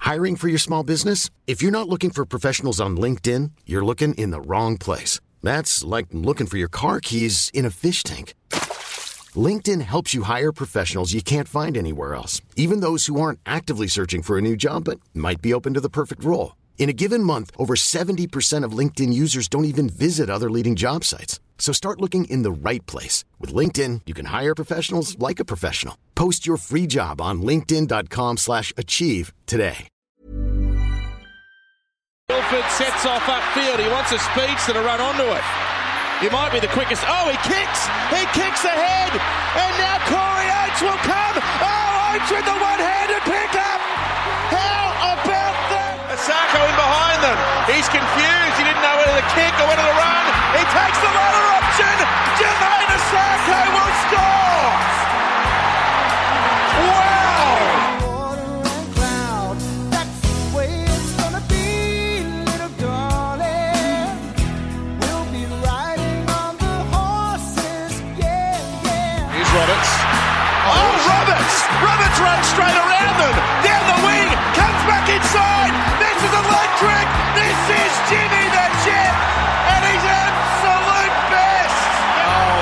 Hiring for your small business? If you're not looking for professionals on LinkedIn, you're looking in the wrong place. That's like looking for your car keys in a fish tank. LinkedIn helps you hire professionals you can't find anywhere else, even those who aren't actively searching for a new job but might be open to the perfect role. In a given month, over 70% of LinkedIn users don't even visit other leading job sites. So start looking in the right place. With LinkedIn, you can hire professionals like a professional. Post your free job on linkedin.com/achieve today. Milford sets off upfield. He wants a speedster to run onto it. He might be the quickest. Oh, he kicks ahead. And now Corey Oates will come. Oh, Oates with the one-handed pickup. How about that? Asako in behind them. He's confused. He didn't know whether to kick or whether to run. He takes the runner option. Jermaine Asako will score. Wow. Roberts runs straight around them, down the wing, comes back inside, this is electric, this is Jimmy the Jet, and he's absolute best! Oh,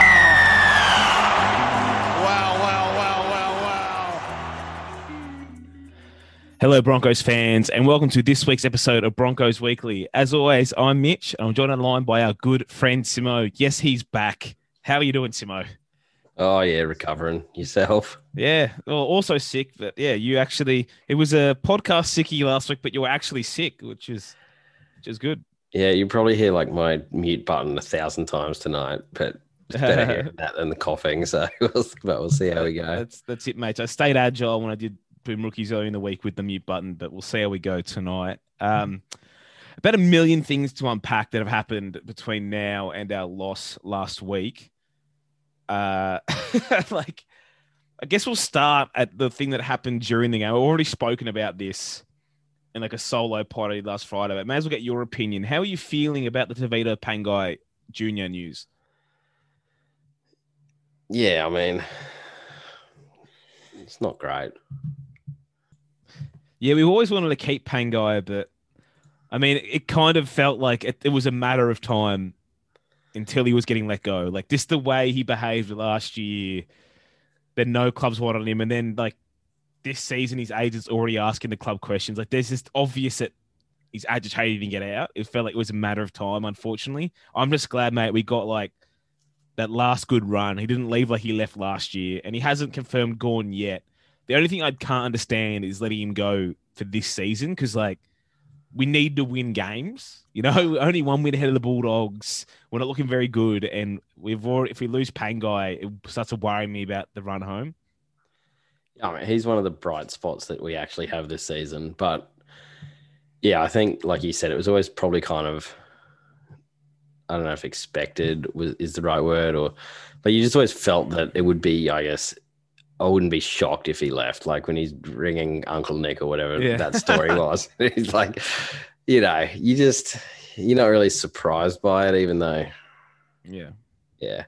wow. Hello, Broncos fans, and welcome to this week's episode of Broncos Weekly. As always, I'm Mitch, and I'm joined on the line by our good friend, Simo. Yes, he's back. How are you doing, Simo? Oh, yeah, recovering. Yourself? Yeah, well, also sick, but yeah, it was a podcast sickie last week, but you were actually sick, which is good. Yeah, you probably hear like my mute button 1,000 times tonight, but it's better hearing that than the coughing, so we'll see how we go. That's it, mate. I stayed agile when I did Boom Rookies early in the week with the mute button, but we'll see how we go tonight. About a million things to unpack that have happened between now and our loss last week. I guess we'll start at the thing that happened during the game. I've already spoken about this in like a solo potty last Friday, but may as well get your opinion. How are you feeling about the Tevita Pangai Jr. news? Yeah, I mean, it's not great. Yeah, we've always wanted to keep Pangai, but I mean, it kind of felt like it was a matter of time until he was getting let go. Like, just the way he behaved last year, then no clubs wanted him. And then, like, this season, his agent's already asking the club questions. Like, there's just obvious that he's agitated to get out. It felt like it was a matter of time, unfortunately. I'm just glad, mate, we got, like, that last good run. He didn't leave like he left last year, and he hasn't confirmed gone yet. The only thing I can't understand is letting him go for this season because, like, we need to win games. You know, only one win ahead of the Bulldogs. We're not looking very good. And if we lose Pangai, it starts to worry me about the run home. I mean, he's one of the bright spots that we actually have this season. But yeah, I think, like you said, it was always probably kind of, I don't know if expected is the right word, but you just always felt that it would be, I guess, I wouldn't be shocked if he left, like when he's ringing Uncle Nick or whatever that story was. He's like, you know, you're not really surprised by it, even though. Yeah. Yeah.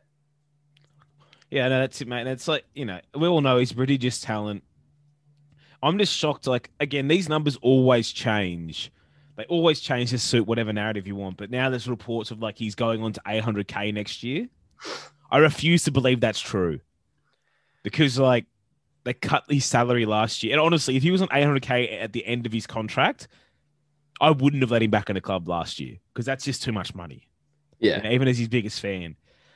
Yeah, no, that's it, mate. And it's like, you know, we all know he's prodigious talent. I'm just shocked. Like, again, these numbers always change. They always change to suit whatever narrative you want. But now there's reports of like he's going on to 800K next year. I refuse to believe that's true. Because, like, they cut his salary last year. And honestly, if he was on 800K at the end of his contract, I wouldn't have let him back in the club last year because that's just too much money. Yeah. You know, even as his biggest fan.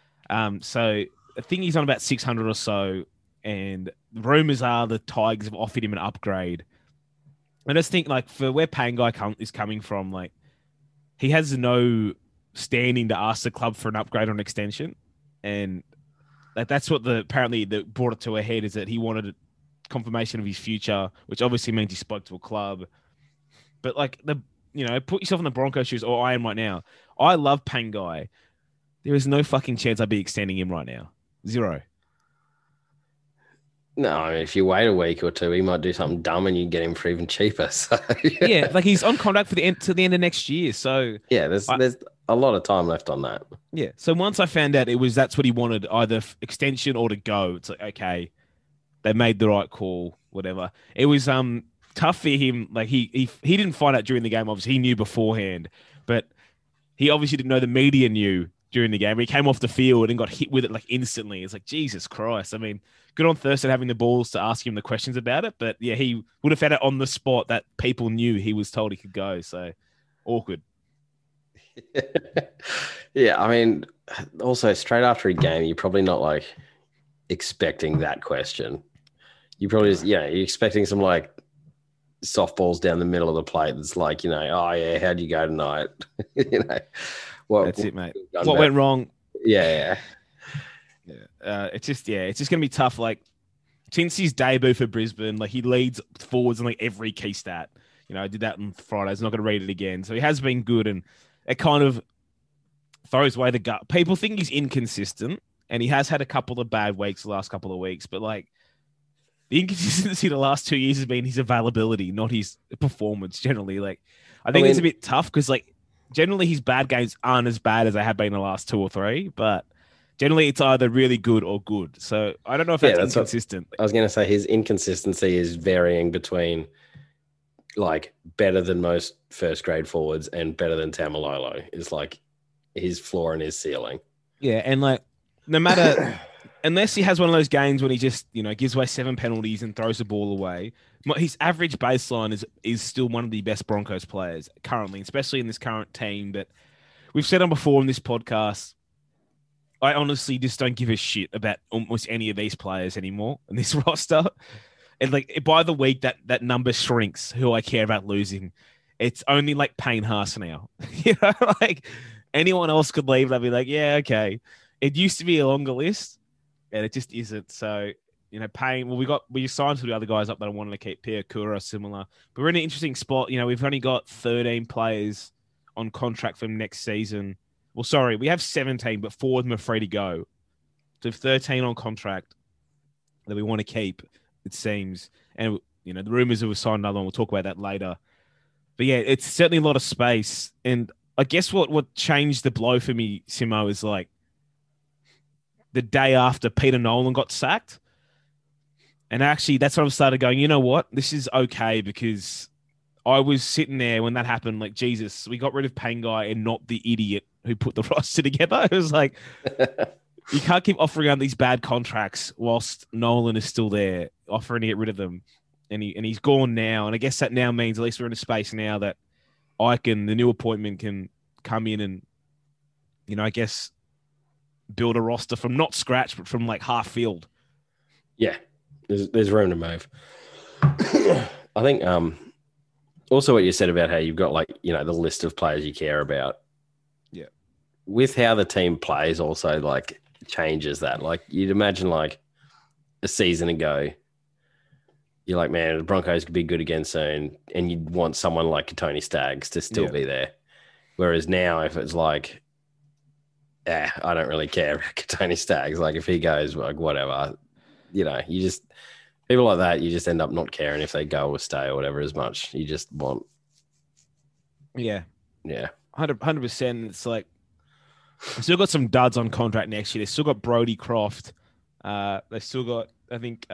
So I think he's on about 600 or so. And rumors are the Tigers have offered him an upgrade. I just think, like, for where Pangai is coming from, like, he has no standing to ask the club for an upgrade or an extension. And that's what apparently brought it to a head, is that he wanted confirmation of his future, which obviously means he spoke to a club. But like put yourself in the Broncos shoes, or I am right now. I love Pangai. There is no fucking chance I'd be extending him right now. Zero. No, I mean, if you wait a week or two, he might do something dumb and you get him for even cheaper. So yeah, like he's on contract to the end of next year. So yeah, there's a lot of time left on that. Yeah. So once I found out that's what he wanted, either extension or to go, it's like, okay, they made the right call, whatever. It was tough for him. Like he didn't find out during the game. Obviously, he knew beforehand, but he obviously didn't know the media knew during the game. He came off the field and got hit with it like instantly. It's like, Jesus Christ. I mean, good on Thurston having the balls to ask him the questions about it. But yeah, he would have had it on the spot that people knew he was told he could go. So awkward. Yeah, I mean, also straight after a game, you're probably not like expecting that question. You probably just, you're expecting some like softballs down the middle of the plate. That's like, oh yeah, how'd you go tonight? That's it, mate. What went wrong? Yeah. It's just going to be tough. Like since his debut for Brisbane, like he leads forwards in like every key stat. I did that on Friday. I'm not going to read it again. So he has been good, and it kind of throws away the gut. People think he's inconsistent, and he has had a couple of bad weeks the last couple of weeks, but like the inconsistency the last 2 years has been his availability, not his performance generally. Like I think it's a bit tough because like generally his bad games aren't as bad as they have been the last 2 or 3, but generally it's either really good or good. So I don't know if that's inconsistent. I was going to say his inconsistency is varying between like better than most first grade forwards and better than Tamalolo is like his floor and his ceiling. Yeah. And like, no matter, unless he has one of those games when he just, gives away 7 penalties and throws the ball away, his average baseline is still one of the best Broncos players currently, especially in this current team. But we've said on before in this podcast, I honestly just don't give a shit about almost any of these players anymore in this roster. And like by the week that number shrinks who I care about losing. It's only like Payne Haas now. Like anyone else could leave. I'd be like, yeah, okay. It used to be a longer list and it just isn't. So, Payne, we signed to the other guys up that I wanted to keep. Pia Kura, similar. But we're in an interesting spot. We've only got 13 players on contract for next season. Well, sorry, we have 17, but 4 of them are free to go. So 13 on contract that we want to keep. It seems. And, the rumors that we've signed another one, we'll talk about that later. But yeah, it's certainly a lot of space. And I guess what changed the blow for me, Simo, is like the day after Peter Nolan got sacked. And actually, that's when I started going, you know what? This is okay because I was sitting there when that happened, like, Jesus, we got rid of Pangai and not the idiot who put the roster together. It was like, you can't keep offering out these bad contracts whilst Nolan is still there, offering to get rid of them. And he's gone now. And I guess that now means at least we're in a space now that Icon, the new appointment, can come in and, I guess, build a roster from not scratch, but from like half field. Yeah, there's room to move. I think also what you said about how you've got like, the list of players you care about. Yeah. With how the team plays also like changes that. Like you'd imagine like a season ago, you're like, man, the Broncos could be good again soon. And you'd want someone like Tony Staggs to still be there. Whereas now, if it's like, I don't really care about Tony Staggs. Like if he goes, like whatever, you just, people like that, you just end up not caring if they go or stay or whatever as much. You just want. Yeah. Yeah. 100%. It's like, still got some duds on contract next year. They still got Brody Croft. They still got, I think,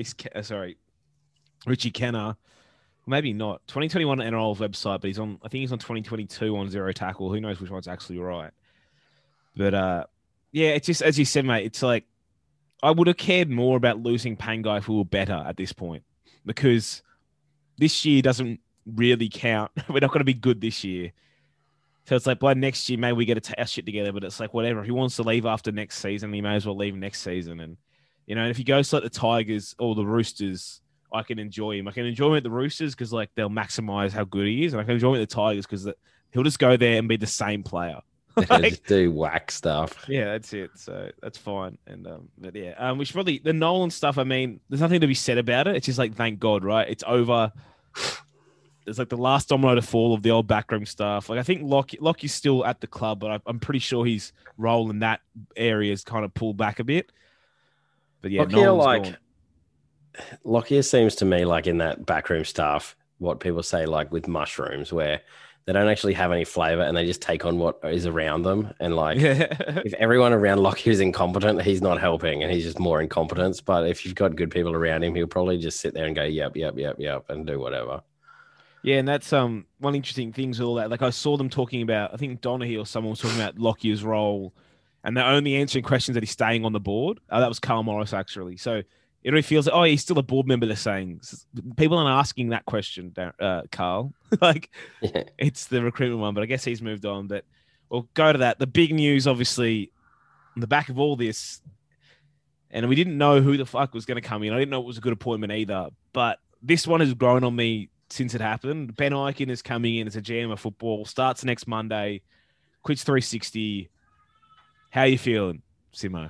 Richie Kenner. Maybe not. 2021 NRL website, but I think he's on 2022 on Zero Tackle. Who knows which one's actually right. But it's just, as you said, mate, it's like, I would have cared more about losing Pangai if we were better at this point. Because this year doesn't really count. We're not going to be good this year. So it's like, by next year, maybe we get our shit together. But it's like, whatever. If he wants to leave after next season, he may as well leave next season. And, and if he goes to like the Tigers or the Roosters, I can enjoy him. I can enjoy him at the Roosters because like they'll maximize how good he is. And I can enjoy him at the Tigers because he'll just go there and be the same player. Just do whack stuff. Yeah, that's it. So that's fine. And but yeah, we should probably the Nolan stuff. I mean, there's nothing to be said about it. It's just like, thank God, right? It's over. It's like the last domino to fall of the old backroom stuff. Like I think Lockie's still at the club, but I'm pretty sure his role in that area is kind of pulled back a bit. But yeah, Lockyer seems to me like in that backroom stuff what people say, like with mushrooms, where they don't actually have any flavor and they just take on what is around them. And like, if everyone around Lockie is incompetent, he's not helping and he's just more incompetence. But if you've got good people around him, he'll probably just sit there and go, yep, and do whatever. Yeah, and that's one interesting things with all that. Like I saw them talking about, I think Donaghy or someone was talking about Lockyer's role, and they're only answering questions that he's staying on the board. That was Carl Morris actually. So it really feels like, oh, he's still a board member. They're saying people aren't asking that question, Carl. Like it's the recruitment one, but I guess he's moved on. But we'll go to that. The big news, obviously, on the back of all this, and we didn't know who the fuck was going to come in. I didn't know it was a good appointment either. But this one has grown on me since it happened. Ben Ikin is coming in as a GM of football, starts next Monday, quits 360. How are you feeling, Simo?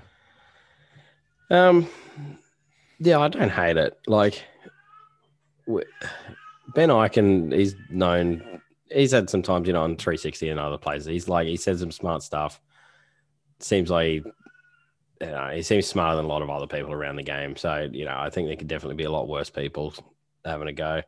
Yeah, I don't hate it. Like, Ben Ikin, he's had some times, on 360 and other places. He says some smart stuff. Seems like he seems smarter than a lot of other people around the game. So, I think there could definitely be a lot worse people having a go.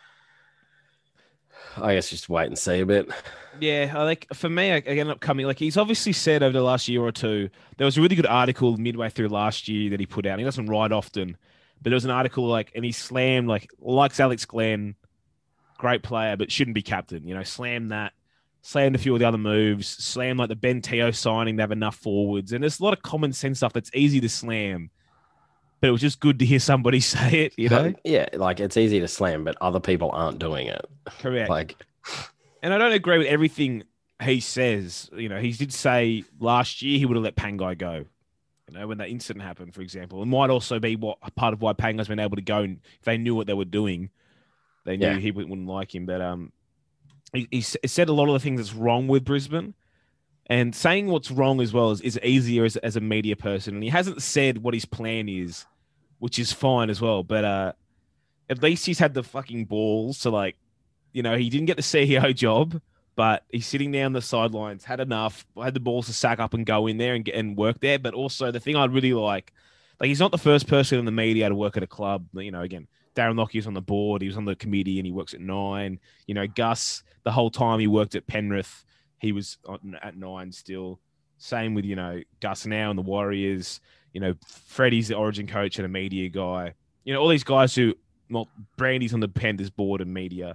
I guess just wait and see a bit. Yeah, I think for me, I ended up coming. Like he's obviously said over the last year or two, there was a really good article midway through last year that he put out. He doesn't write often, but there was an article and he slammed likes Alex Glenn, great player, but shouldn't be captain. Slammed that, slammed a few of the other moves, slammed like the Ben Teo signing. They have enough forwards, and there's a lot of common sense stuff that's easy to slam. But it was just good to hear somebody say it, Yeah, like it's easy to slam, but other people aren't doing it. Correct. And I don't agree with everything he says. He did say last year he would have let Pangai go. When that incident happened, for example. It might also be part of why Pangai's been able to go. And if they knew what they were doing, they knew he wouldn't like him. But he said a lot of the things that's wrong with Brisbane. And saying what's wrong as well is easier as a media person. And he hasn't said what his plan is, which is fine as well. But at least he's had the fucking balls to he didn't get the CEO job, but he's sitting there on the sidelines, had enough, had the balls to sack up and go in there and work there. But also the thing I'd really like he's not the first person in the media to work at a club. Again, Darren Lockyer was on the board, he was on the committee, and he works at Nine. Gus, the whole time he worked at Penrith, he was at Nine still. Same with, Gus now and the Warriors. Freddie's the Origin coach and a media guy. All these guys who, Brandy's on the Panthers board and media.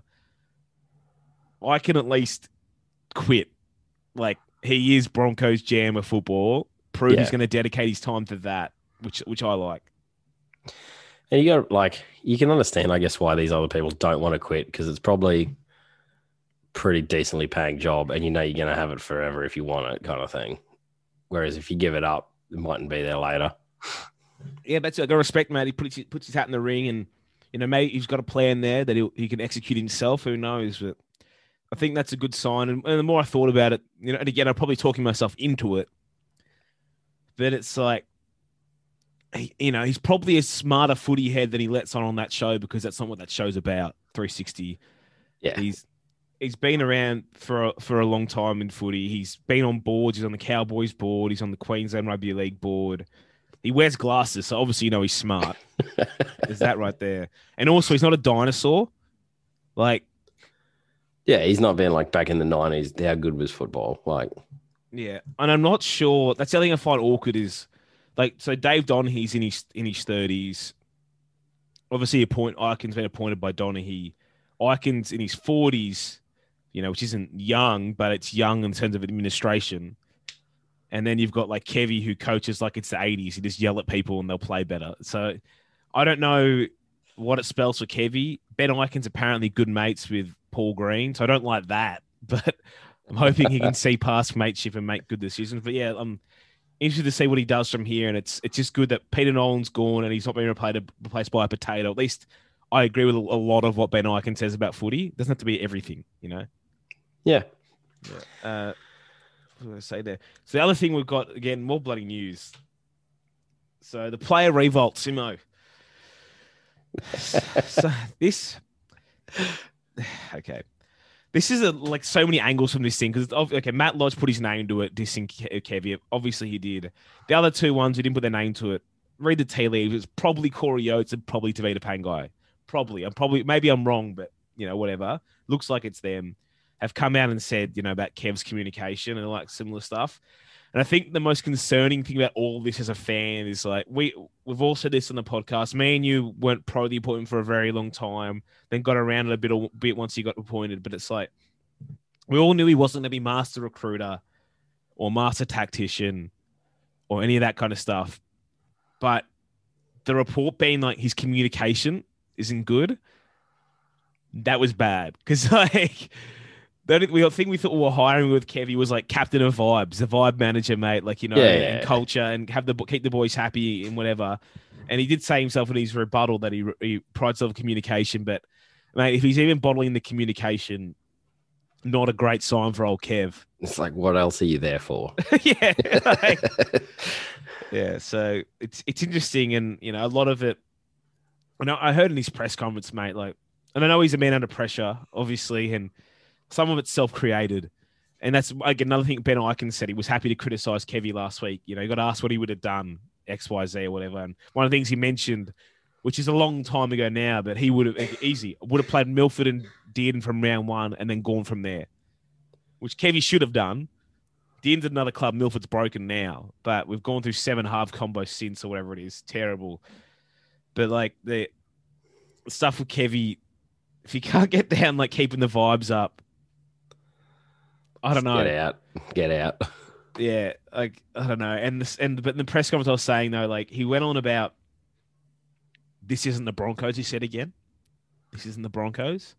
I can at least quit. He is Broncos GM of football. Prove he's going to dedicate his time to that, which I like. And you can understand, I guess, why these other people don't want to quit, because it's probably pretty decently paying job and you're going to have it forever if you want it, kind of thing. Whereas if you give it up, it mightn't be there later. Yeah, but I got respect, mate. He puts his hat in the ring, and maybe he's got a plan there that he can execute himself. Who knows? But I think that's a good sign. And the more I thought about it, and again, I'm probably talking myself into it, but it's like, he's probably a smarter footy head than he lets on that show, because that's not what that show's about. 360. Yeah, he's been around for a long time in footy. He's been on boards. He's on the Cowboys board. He's on the Queensland Rugby League board. He wears glasses, so obviously he's smart. There's that right there. And also, he's not a dinosaur. Yeah, he's not been back in the 90s. How good was football? Yeah, and I'm not sure. That's the other thing I find awkward is, so Dave Donaghy's in his 30s. Obviously, Ikin's been appointed by Donaghy. Ikin's in his 40s, which isn't young, but it's young in terms of administration. And then you've got Kevy, who coaches like it's the 80s. He just yell at people and they'll play better. So I don't know what it spells for Kevy. Ben Ikin's apparently good mates with Paul Green, so I don't like that. But I'm hoping he can see past mateship and make good decisions. But yeah, I'm interested to see what he does from here. And it's just good that Peter Nolan's gone and he's not being replaced by a potato. At least I agree with a lot of what Ben Ikin says about footy. It doesn't have to be everything, Yeah. What was I going to say there? So the other thing we've got, again, more bloody news. So the player revolt, Simo. So this... Okay. This is so many angles from this thing, because okay, Matt Lodge put his name to it, dissing Kevy. Obviously he did. The other two ones who didn't put their name to it, read the tea leaves. It's probably Corey Oates and probably Tavita Pangai. Probably. Maybe I'm wrong, but whatever, looks like it's them, have come out and said, about Kev's communication and like similar stuff. And I think the most concerning thing about all this as a fan is like, we've all said this on the podcast. Me and you weren't pro the appointment for a very long time, then got around it a bit once he got appointed. But it's like, we all knew he wasn't going to be master recruiter or master tactician or any of that kind of stuff. But the report being like his communication isn't good, that was bad. Because like the thing we thought we were hiring with Kevy was like captain of vibes, the vibe manager, mate. Like, and culture and keep the boys happy and whatever. And he did say himself in his rebuttal that he prides himself on communication. But mate, if he's even bottling the communication, not a great sign for old Kev. It's like, what else are you there for? Yeah. Yeah. So it's interesting. And, a lot of it, I heard in his press conference, mate, like, and I know he's a man under pressure, obviously, and some of it's self-created. And that's, like, another thing Ben Eichen said. He was happy to criticize Kevy last week. He got asked what he would have done, X, Y, Z or whatever. And one of the things he mentioned, which is a long time ago now, but he would have played Milford and Dearden from round one and then gone from there, which Kevy should have done. Dearden's another club. Milford's broken now, but we've gone through 7 half combos since or whatever it is. Terrible. But like the stuff with Kevy, if you can't get down, like keeping the vibes up, I don't know. Get out. Yeah. Like, I don't know. But in the press conference I was saying though, like he went on about, this isn't the Broncos, he said again. This isn't the Broncos.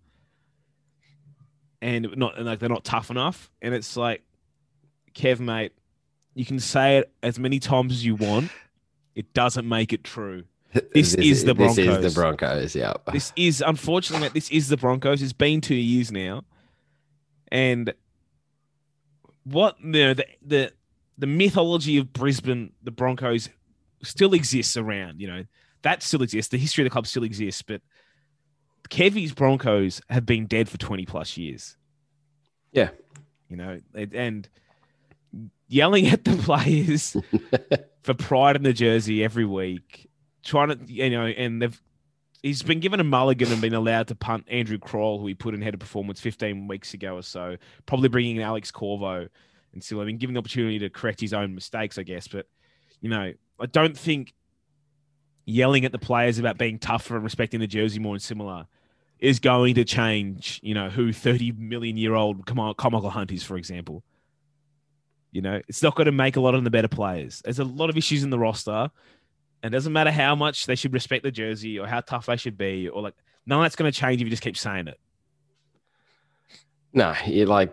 And they're not tough enough. And it's like, Kev, mate, you can say it as many times as you want. It doesn't make it true. This is the Broncos. This is the Broncos, yeah. This is, unfortunately, mate, this is the Broncos. It's been 2 years now. And what, the mythology of Brisbane, the Broncos, still exists around, that still exists. The history of the club still exists, but Kevy's Broncos have been dead for 20 plus years. Yeah. And yelling at the players for pride in the jersey every week, trying to, and he's been given a mulligan and been allowed to punt Andrew Kroll, who he put in head of performance 15 weeks ago or so, probably bringing in Alex Corvo and still, given the opportunity to correct his own mistakes, I guess. But, I don't think yelling at the players about being tougher and respecting the jersey more and similar is going to change, who 30 million year old Carmichael Hunt is, for example. It's not going to make a lot of the better players. There's a lot of issues in the roster, and it doesn't matter how much they should respect the jersey or how tough they should be, or like, none of that's going to change if you just keep saying it. No, you're like,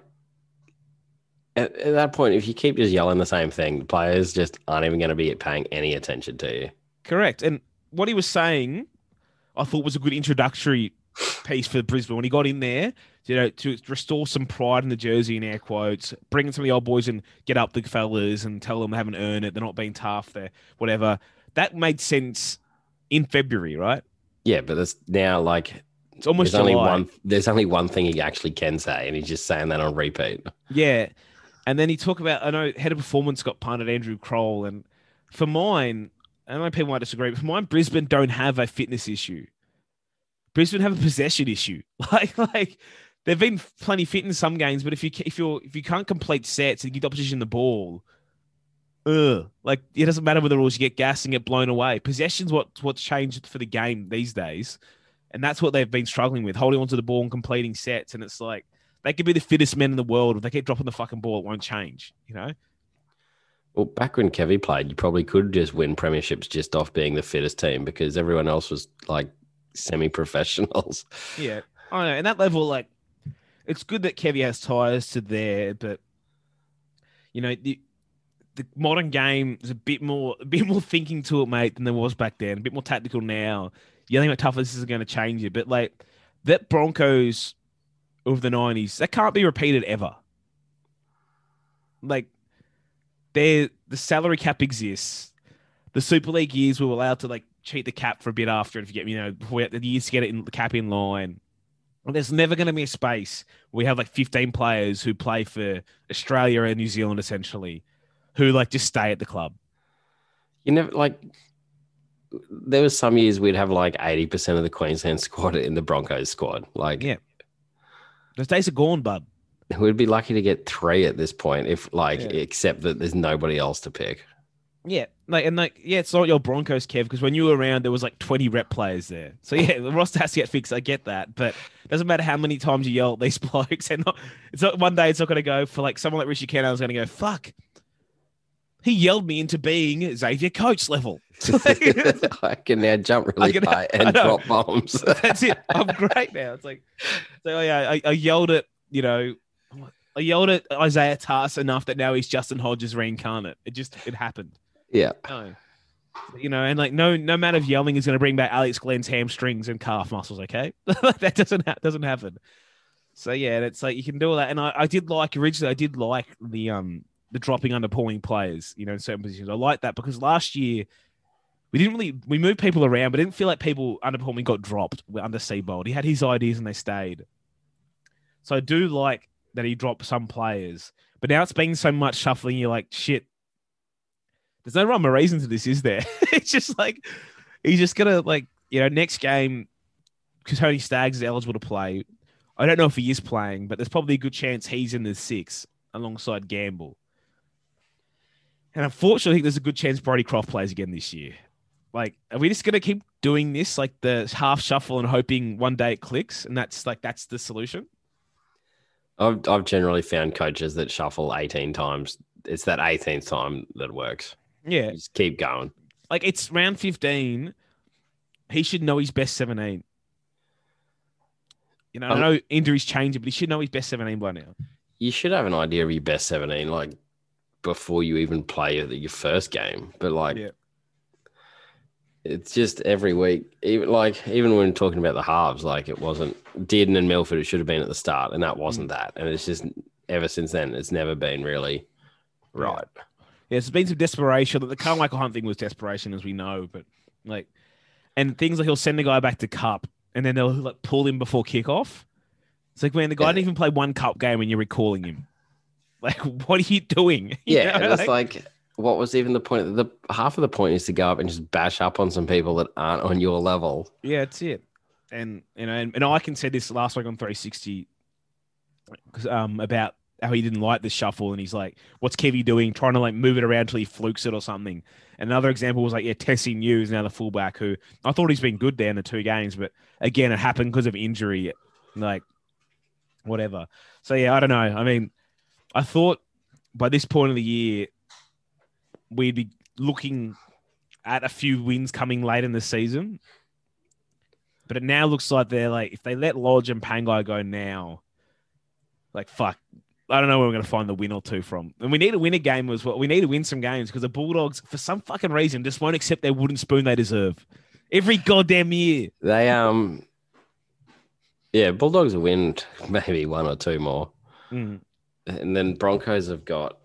at that point, if you keep just yelling the same thing, the players just aren't even going to be paying any attention to you. Correct. And what he was saying, I thought was a good introductory piece for Brisbane when he got in there, to restore some pride in the jersey, in air quotes, bring in some of the old boys and get up the fellas and tell them they haven't earned it, they're not being tough, they're whatever. That made sense in February, right? Yeah, but it's now like, it's almost there's only one thing he actually can say, and he's just saying that on repeat. Yeah. And then he talked about, I know head of performance got punted, Andrew Kroll, and for mine, I know people might disagree, but for mine, Brisbane don't have a fitness issue. Brisbane have a possession issue. Like they've been plenty fit in some games, but if you can't complete sets and give the opposition the ball, like it doesn't matter whether you get gassed and get blown away. Possession's what's changed for the game these days, and that's what they've been struggling with, holding onto the ball and completing sets. And it's like they could be the fittest men in the world, if they keep dropping the fucking ball, it won't change. Well, back when Kevy played, you probably could just win premierships just off being the fittest team because everyone else was like semi-professionals. Yeah, I know. And that level, like, it's good that Kevy has ties to there, but the modern game is a bit more thinking to it, mate, than there was back then. A bit more tactical now. Yelling at toughness isn't going to change it, but like that Broncos of the 90s, that can't be repeated ever. Like, the salary cap exists. The Super League years we were allowed to like cheat the cap for a bit after, if you get, before the years to get it in the cap in line. And there's never going to be a space where we have like 15 players who play for Australia and New Zealand essentially, who like just stay at the club. You never like. There was some years we'd have like 80% of the Queensland squad in the Broncos squad. Like, yeah. Those days are gone, bud. We'd be lucky to get 3 at this point, if except that there's nobody else to pick. Yeah, it's not your Broncos, Kev, because when you were around, there was like 20 rep players there. So yeah, the roster has to get fixed. I get that, but it doesn't matter how many times you yell at these blokes. And it's not one day. It's not going to go for like someone like Richie Kenner is going to go, fuck. He yelled me into being Xavier Coates level. I can now jump really high and drop bombs. That's it. I'm great now. It's like, so yeah, I yelled at, I yelled at Isaiah Tass enough that now he's Justin Hodges reincarnate. It happened. Yeah. No. And like no amount of yelling is going to bring back Alex Glenn's hamstrings and calf muscles. Okay, that doesn't happen. So yeah, it's like you can do all that. And I did like the dropping underperforming players, in certain positions. I like that because last year we moved people around, but it didn't feel like people underperforming got dropped under Seabold. He had his ideas and they stayed. So I do like that he dropped some players, but now it's been so much shuffling. You're like, shit. There's no rhyme or reason to this, is there? It's just like he's just gonna next game because Tony Staggs is eligible to play. I don't know if he is playing, but there's probably a good chance he's in the 6 alongside Gamble. And unfortunately, I think there's a good chance Brodie Croft plays again this year. Like, are we just gonna keep doing this, like the half shuffle and hoping one day it clicks, and that's the solution? I've generally found coaches that shuffle 18 times. It's that 18th time that works. Yeah. Just keep going. Like, it's round 15. He should know his best 17. I know injuries change it, but he should know his best 17 by now. You should have an idea of your best 17, like, before you even play your first game. But, it's just every week. Even when talking about the halves, like, it wasn't Dearden and Milford, it should have been at the start, and that wasn't that. And it's just, ever since then, it's never been really right. Yeah, there's been some desperation. The Carmichael Hunt thing was desperation, as we know, but and things like he'll send the guy back to Cup, and then they'll pull him before kickoff. It's like, man, the guy didn't even play one Cup game, and you're recalling him. Like, what are you doing? It's like, what was even the point? The half of the point is to go up and just bash up on some people that aren't on your level. Yeah, that's it. And and I can say this last week on 360 about how he didn't like the shuffle, and he's like, what's Kevy doing? Trying to move it around till he flukes it or something. And another example was Tessie New is now the fullback, who I thought he's been good there in the 2 games, but again, it happened because of injury. Whatever. So yeah, I don't know. I mean, I thought by this point of the year, we'd be looking at a few wins coming late in the season. But it now looks like they're if they let Lodge and Pangai go now, fuck, I don't know where we're going to find the win or 2 from. And we need to win a game as well. We need to win some games because the Bulldogs, for some fucking reason, just won't accept their wooden spoon they deserve. Every goddamn year. They, Bulldogs will win maybe 1 or 2 more. Mm. And then Broncos have got,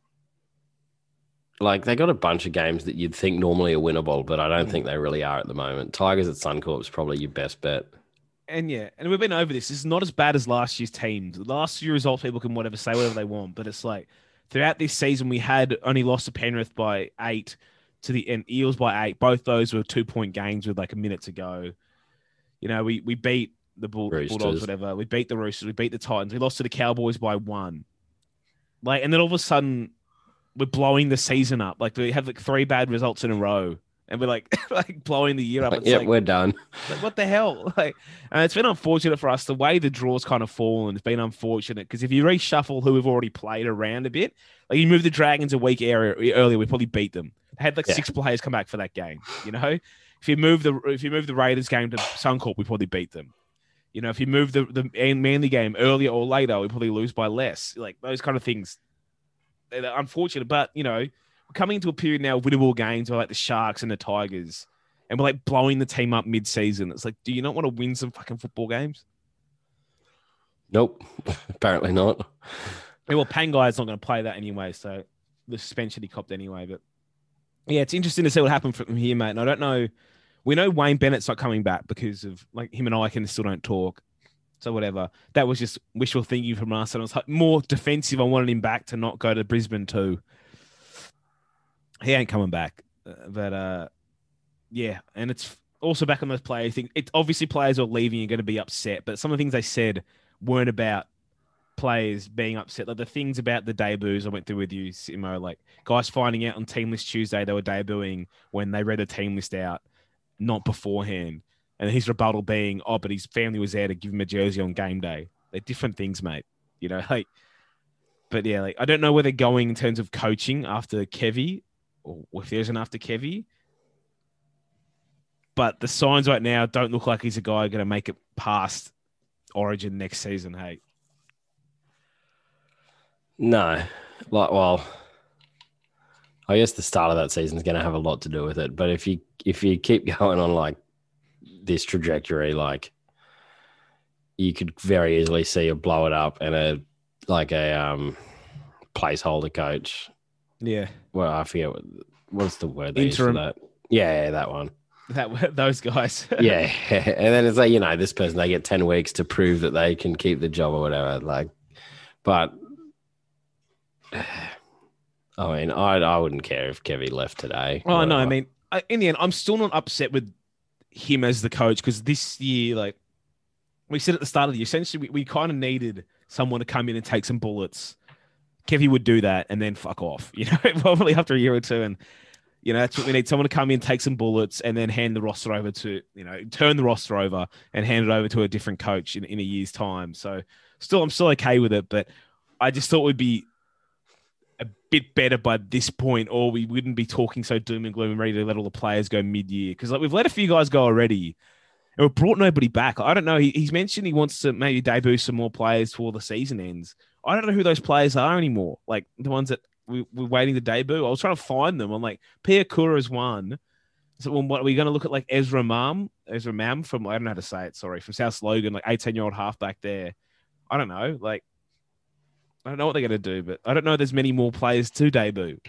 they got a bunch of games that you'd think normally are winnable, but I don't think they really are at the moment. Tigers at Suncorp is probably your best bet. And we've been over this. This is not as bad as last year's teams. The last few results, people can say whatever they want, but it's throughout this season, we had only lost to Penrith by 8 and Eels by 8. Both those were 2-point games with a minute to go. We beat the Bulldogs, whatever. We beat the Roosters. We beat the Titans. We lost to the Cowboys by 1. And then all of a sudden, we're blowing the season up. We have 3 bad results in a row. And we're blowing the year up. It's we're done. What the hell? And it's been unfortunate for us. The way the draw's kind of fallen, it's been unfortunate because if you reshuffle who we've already played around a bit, you move the Dragons a week earlier, we probably beat them. They had 6 players come back for that game. If you move the Raiders game to Suncorp, we probably beat them. If you move the Manly game earlier or later, we probably lose by less. Those kind of things. They're unfortunate, but we're coming into a period now of winnable games where the Sharks and the Tigers, and we're blowing the team up mid-season. It's do you not want to win some fucking football games? Nope, apparently not. Yeah, well, Pangai's not going to play that anyway, so the suspension he copped anyway. But yeah, it's interesting to see what happens from here, mate. And I don't know. We know Wayne Bennett's not coming back because of him and I still don't talk. So whatever. That was just wishful thinking from us. And I was more defensive. I wanted him back to not go to Brisbane too. He ain't coming back. Yeah. And it's also back on those players thing. It's obviously players are leaving, you're going to be upset. But some of the things they said weren't about players being upset. Like the things about the debuts I went through with you, Simo, like guys finding out on Team List Tuesday they were debuting when they read the team list out, not beforehand. And his rebuttal being, oh, but his family was there to give him a jersey on game day. They're different things, mate. You know, like, but yeah, like I don't know where they're going in terms of coaching after Kevy, or if there's an after Kevy. But the signs right now don't look like he's a guy going to make it past Origin next season. Hey. No, like, well, I guess the start of that season is going to have a lot to do with it. But if you keep going on like this trajectory, like you could very easily see you blow it up and a placeholder coach. Yeah. Well, I forget what's the word they use for that. Yeah, that one. Those guys. Yeah, and then it's like, you know, this person, they get 10 weeks to prove that they can keep the job or whatever. Like, but I mean, I wouldn't care if Kevy left today. Well, no, I mean, in the end, I'm still not upset with him as the coach because this year, like we said at the start of the year, essentially we kind of needed someone to come in and take some bullets. Kevy would do that and then fuck off, you know, probably after a year or two. And, you know, that's what we need, someone to come in, take some bullets and then hand the roster over to, you know, turn the roster over and hand it over to a different coach in a year's time. So I'm still okay with it, but I just thought we'd be a bit better by this point, or we wouldn't be talking so doom and gloom and ready to let all the players go mid-year. Because like we've let a few guys go already, and we've brought nobody back. I don't know. He's mentioned he wants to maybe debut some more players before the season ends. I don't know who those players are anymore. Like the ones that we're waiting to debut. I was trying to find them. I'm like, Pia Kura's one. So well, what are we going to look at? Like Ezra Mam from, I don't know how to say it. Sorry, from South Logan, like 18-year-old halfback there. I don't know. Like, I don't know what they're going to do, but I don't know there's many more players to debut.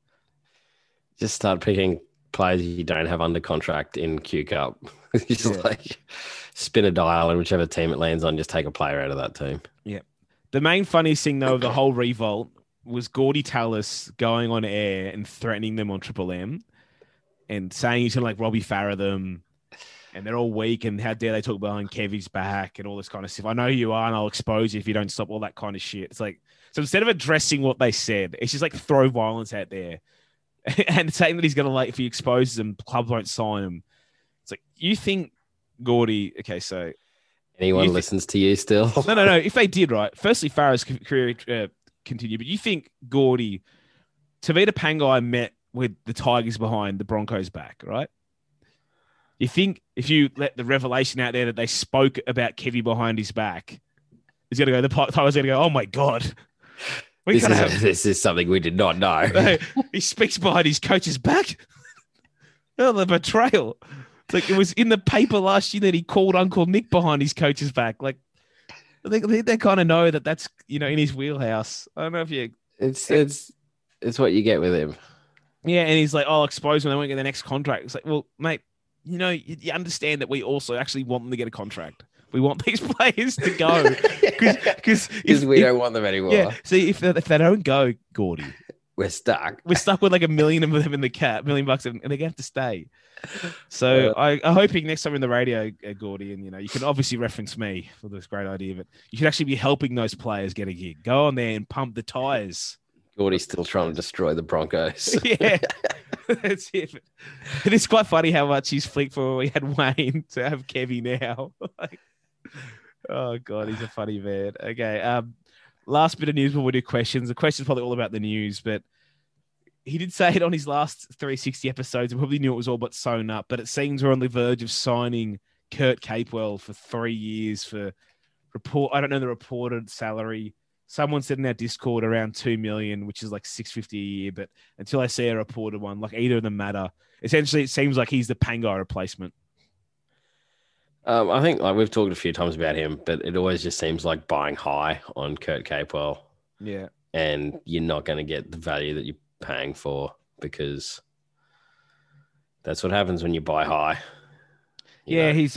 Just start picking players you don't have under contract in Q Cup. Just like spin a dial and whichever team it lands on, just take a player out of that team. Yeah. The main funniest thing, though, of the whole revolt was Gordy Tallis going on air and threatening them on Triple M and saying he's going to like Robbie Farah them and they're all weak and how dare they talk behind Kevy's back and all this kind of stuff. I know you are and I'll expose you if you don't stop all that kind of shit. It's like, so instead of addressing what they said, it's just like throw violence out there and saying that he's going to like, if he exposes them, clubs won't sign him. It's like, you think Gordy, okay, so. Anyone listens to you still? No. If they did, right, firstly, Farah's career continued, but you think Gordy, Tavita Pangai met with the Tigers behind the Broncos back, right? You think if you let the revelation out there that they spoke about Kevy behind his back, he's going to go, the Tigers are going to go, oh my God. This is something we did not know. He speaks behind his coach's back. Oh, the betrayal. It's like it was in the paper last year that he called Uncle Nick behind his coach's back. Like, I think they kind of know that that's, you know, in his wheelhouse. I don't know if you... It's what you get with him. Yeah, and he's like, I'll expose when they won't get the next contract. It's like, well, mate, you know, you understand that we also actually want them to get a contract. We want these players to go. Because we don't want them anymore. Yeah, see, if they don't go, Gordy... We're stuck. We're stuck with like $1 million of them in the cap, $1 million bucks, and they're gonna have to stay. So I'm hoping next time you're in the radio, Gordy, and you know you can obviously reference me for this great idea, but you should actually be helping those players get a gig. Go on there and pump the tires. Gordy's still trying to destroy the Broncos. Yeah, that's it. But it's quite funny how much he's flicked for. We had Wayne to have Kevy now. Oh God, he's a funny man. Okay. Last bit of news before we do questions. The question's probably all about the news, but he did say it on his last 360 episodes. We probably knew it was all but sewn up, but it seems we're on the verge of signing Kurt Capewell for 3 years for I don't know the reported salary. Someone said in our Discord around $2 million, which is like $650 a year, but until I see a reported one, like either of them matter. Essentially, it seems like he's the Pangai replacement. I think like we've talked a few times about him, but it always just seems like buying high on Kurt Capewell. Yeah. And you're not going to get the value that you're paying for because that's what happens when you buy high. Yeah, he's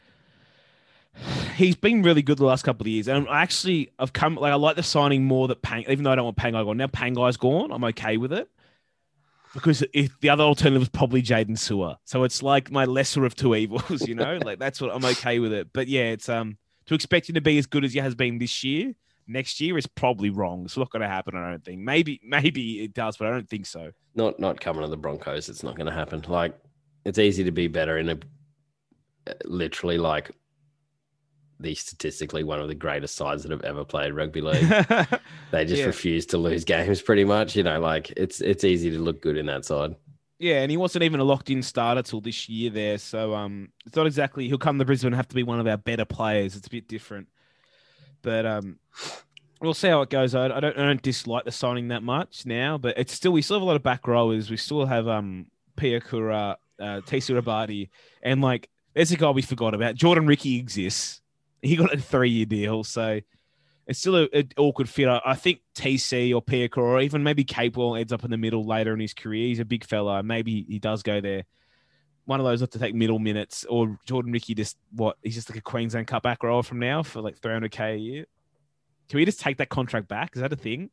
been really good the last couple of years. And I like the signing more that even though I don't want Pangai gone. Now Pangai's gone, I'm okay with it. Because if the other alternative was probably Jaden Sewer. So it's like my lesser of two evils, you know? Like that's what I'm okay with it. But yeah, it's to expect him to be as good as he has been this year, next year is probably wrong. It's not going to happen, I don't think. Maybe it does, but I don't think so. Not coming to the Broncos. It's not going to happen. Like, it's easy to be better in literally like the statistically one of the greatest sides that have ever played rugby league. They just refuse to lose games pretty much. Like it's easy to look good in that side. Yeah, and he wasn't even a locked-in starter till this year there. So it's not exactly he'll come to Brisbane and have to be one of our better players. It's a bit different. But we'll see how it goes. I don't dislike the signing that much now, but we still have a lot of back rowers. We still have Piakura, Tisi Rabadi, and like there's a guy we forgot about. Jordan Ricky exists. He got a 3-year deal, so it's still an awkward fit. I think TC or Piakura or even maybe Capewell ends up in the middle later in his career. He's a big fella. Maybe he does go there. One of those have to take middle minutes, or Jordan Ricky he's just like a Queensland Cup back rower from now for like $300K a year. Can we just take that contract back? Is that a thing?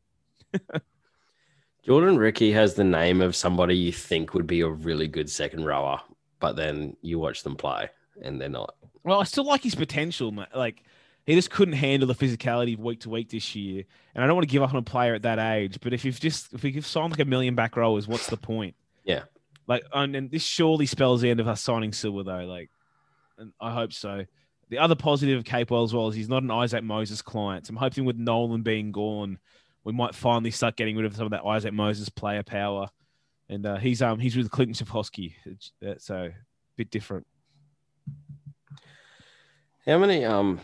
Jordan Ricky has the name of somebody you think would be a really good second rower, but then you watch them play and they're not. Well, I still like his potential, mate. Like, he just couldn't handle the physicality week to week this year. And I don't want to give up on a player at that age, but if we've signed like 1 million back rowers, what's the point? Yeah. Like, and this surely spells the end of us signing Silver, though. Like, and I hope so. The other positive of Capewell as well is he's not an Isaac Moses client. So I'm hoping with Nolan being gone, we might finally start getting rid of some of that Isaac Moses player power. And he's with Clinton Sapolsky, so a bit different. How many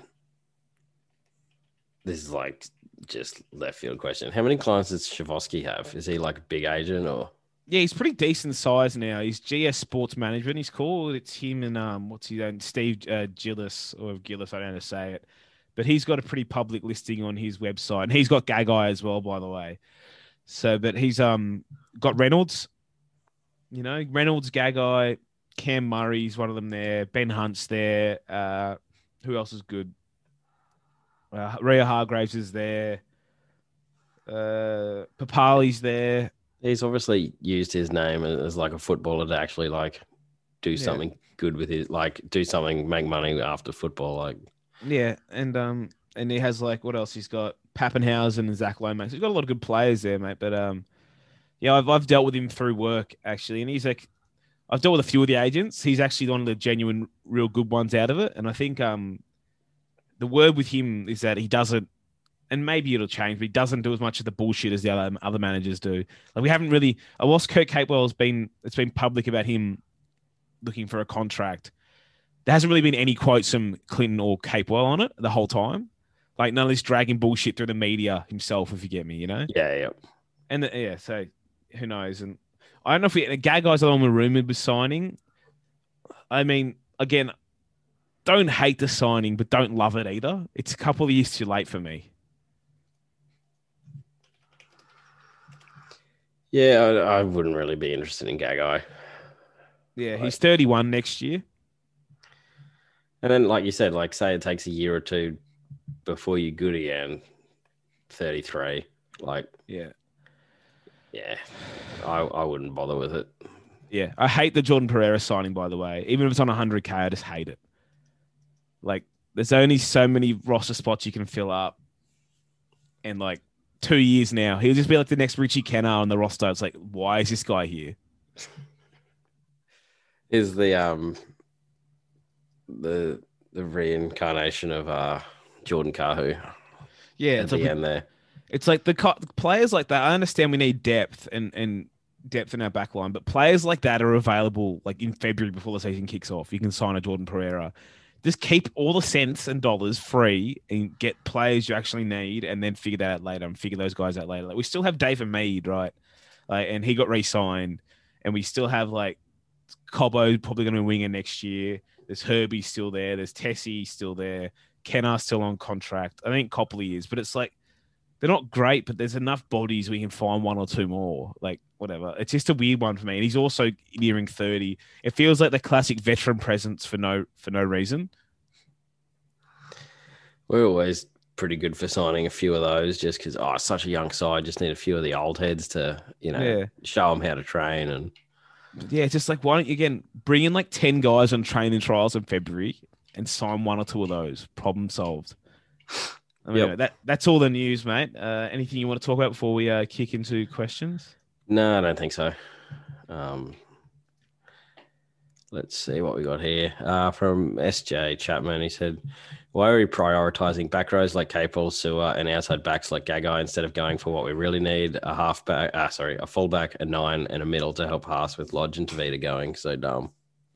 this is like just left field question. How many clients does Shavosky have? Is he like a big agent or? Yeah, he's pretty decent size now. He's GS Sports Management. He's called. It's him and what's his name? Steve Gillis or Gillis. I don't know how to say it, but he's got a pretty public listing on his website, and he's got Gagai as well, by the way. So, but he's got Reynolds. Reynolds, Gagai, Cam Murray's one of them there. Ben Hunt's there. Who else is good? Rhea Hargraves is there. Papali's there. He's obviously used his name as like a footballer to actually like do something good with his, like do something, make money after football. Like, yeah. And he has like, what else? He's got Pappenhausen and Zach Lomax. He's got a lot of good players there, mate. But yeah, I've dealt with him through work actually. And he's like, I've dealt with a few of the agents. He's actually one of the genuine, real good ones out of it. And I think the word with him is that he doesn't, and maybe it'll change, but he doesn't do as much of the bullshit as the other managers do. Like, we haven't really, whilst Kurt Capewell it's been public about him looking for a contract, there hasn't really been any quotes from Clinton or Capewell on it the whole time. Like, none of this dragging bullshit through the media himself, if you get me, Yeah, yeah. And so who knows? And I don't know if Gagai's the one we're rumored with signing. I mean, again, don't hate the signing, but don't love it either. It's a couple of years too late for me. Yeah, I wouldn't really be interested in Gagai. Yeah, he's 31 next year. And then, like you said, like say it takes a year or two before you're good again, 33. Like, yeah, I wouldn't bother with it. Yeah, I hate the Jordan Pereira signing, by the way. Even if it's on 100K, I just hate it. Like, there's only so many roster spots you can fill up. And, like, 2 years now, he'll just be like the next Richie Kenner on the roster. It's like, why is this guy here? Is the reincarnation of Jordan Kahu? Yeah, at the end there. It's like the players like that. I understand we need depth and depth in our back line, but players like that are available like in February before the season kicks off. You can sign a Jordan Pereira. Just keep all the cents and dollars free and get players you actually need, and then figure that out later and figure those guys out later. Like, we still have David Mead, right? Like, and he got re-signed, and we still have like Cobbo probably going to be winger next year. There's Herbie still there. There's Tessie still there. Kenner still on contract. I think Copley is, but it's like they're not great, but there's enough bodies we can find one or two more. Like, whatever. It's just a weird one for me. And he's also nearing 30. It feels like the classic veteran presence for no reason. We're always pretty good for signing a few of those just because, it's such a young side. Just need a few of the old heads to, show them how to train. And yeah, it's just like, why don't you, again, bring in like 10 guys on training trials in February and sign one or two of those. Problem solved. Anyway, that's all the news, mate. Anything you want to talk about before we kick into questions? No, I don't think so. Let's see what we got here. From SJ Chapman, he said, why are we prioritising back rows like Capel, Sewer, and outside backs like Gagai instead of going for what we really need, a fullback, a 9, and a middle to help Haas with Lodge and Tavita going? So dumb.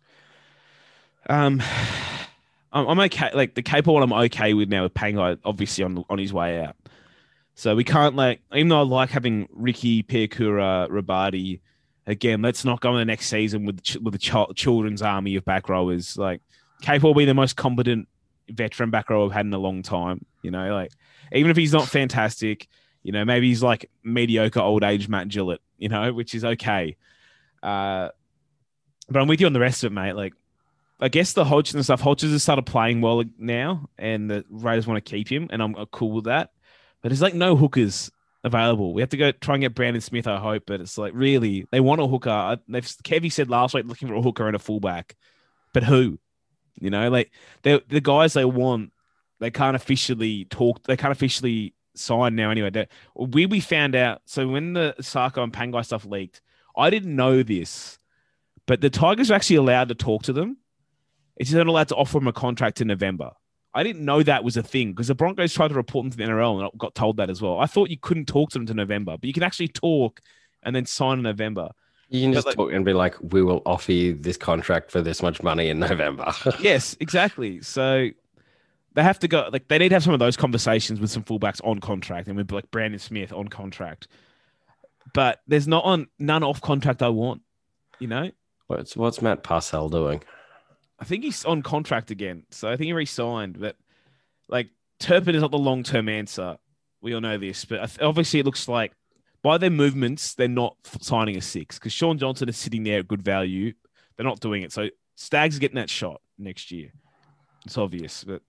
I'm okay. Like the Capel one, I'm okay with now with Pangai obviously on his way out. So we can't even though I like having Ricky, Piakura, Rabadi. Again, let's not go in the next season with the children's army of back rowers. Like Capel will be the most competent veteran back row I've had in a long time. Even if he's not fantastic, maybe he's like mediocre old age Matt Gillett, which is okay. But I'm with you on the rest of it, mate. Like, I guess the Hodgson stuff, Hodgson has started playing well now, and the Raiders want to keep him, and I'm cool with that. But there's no hookers available. We have to go try and get Brandon Smith, I hope, but it's really, they want a hooker. Kevy said last week looking for a hooker and a fullback, but who? The guys they want, they can't officially talk. They can't officially sign now anyway. We found out, so when the Sarko and Pangai stuff leaked, I didn't know this, but the Tigers are actually allowed to talk to them. It's just not allowed to offer them a contract in November. I didn't know that was a thing because the Broncos tried to report them to the NRL and I got told that as well. I thought you couldn't talk to them to November, but you can actually talk and then sign in November. You can just talk and be like, we will offer you this contract for this much money in November. Yes, exactly. So they have to go, they need to have some of those conversations with some fullbacks on contract and with Brandon Smith on contract. But there's none off contract I want, What's Matt Parcell doing? I think he's on contract again. So I think he re-signed. But, Turpin is not the long-term answer. We all know this. But obviously it looks like by their movements, they're not signing a 6. Because Sean Johnson is sitting there at good value. They're not doing it. So Stags are getting that shot next year. It's obvious. But,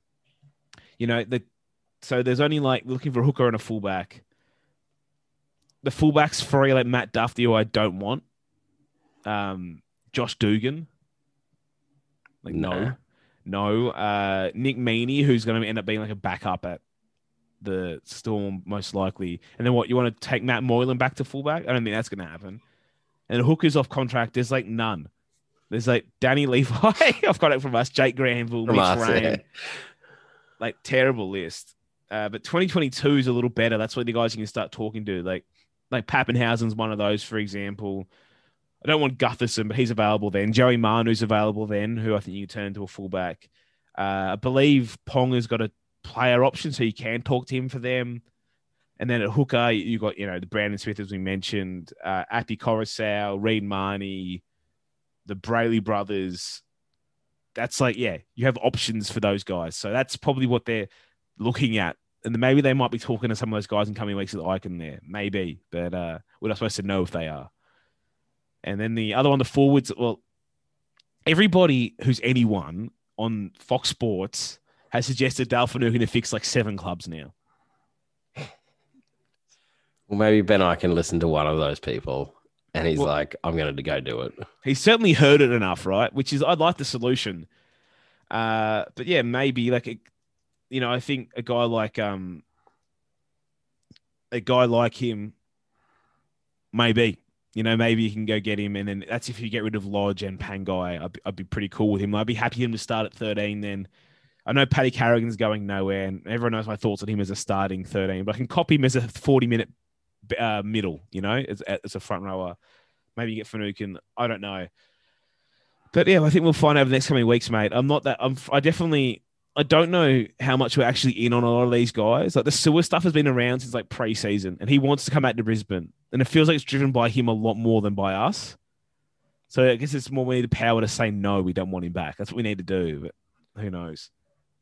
so there's only, looking for a hooker and a fullback. The fullbacks free, Matt Duffy, who I don't want. Josh Dugan. No. Nick Meaney, who's going to end up being a backup at the Storm, most likely. And then what, you want to take Matt Moylan back to fullback? I don't think that's going to happen. And hookers off contract, there's none. There's Danny Levi. I've got it from us. Jake Granville, Mitch Rain. Terrible list. But 2022 is a little better. That's what the guys you can start talking to. Like Pappenhausen's one of those, for example. I don't want Gutherson, but he's available then. Joey Manu's available then, who I think you can turn into a fullback. I believe Ponga's got a player option, so you can talk to him for them. And then at hooker, you got, the Brandon Smith, as we mentioned, Api Coruscant, Reed Marnie, the Brayley brothers. That's you have options for those guys. So that's probably what they're looking at. And maybe they might be talking to some of those guys in coming weeks at the Icon there. Maybe. But we're not supposed to know if they are. And then the other one, the forwards, everybody who's anyone on Fox Sports has suggested Dale Finucane to fix 7 clubs now. Well, maybe Ben I can listen to one of those people and he's I'm going to go do it. He's certainly heard it enough, right? Which is, I'd like the solution. But yeah, maybe I think a guy like him, maybe. Maybe you can go get him, and then that's if you get rid of Lodge and Pangai. I'd be pretty cool with him. I'd be happy him to start at 13 then. I know Paddy Carrigan's going nowhere, and everyone knows my thoughts on him as a starting 13, but I can copy him as a 40-minute middle, as a front rower. Maybe you get Finucane. I don't know. But yeah, I think we'll find out over the next coming weeks, mate. I don't know how much we're actually in on a lot of these guys. The Sewer stuff has been around since pre-season, and he wants to come back to Brisbane. And it feels like it's driven by him a lot more than by us. So I guess it's more we need the power to say, no, we don't want him back. That's what we need to do, but who knows?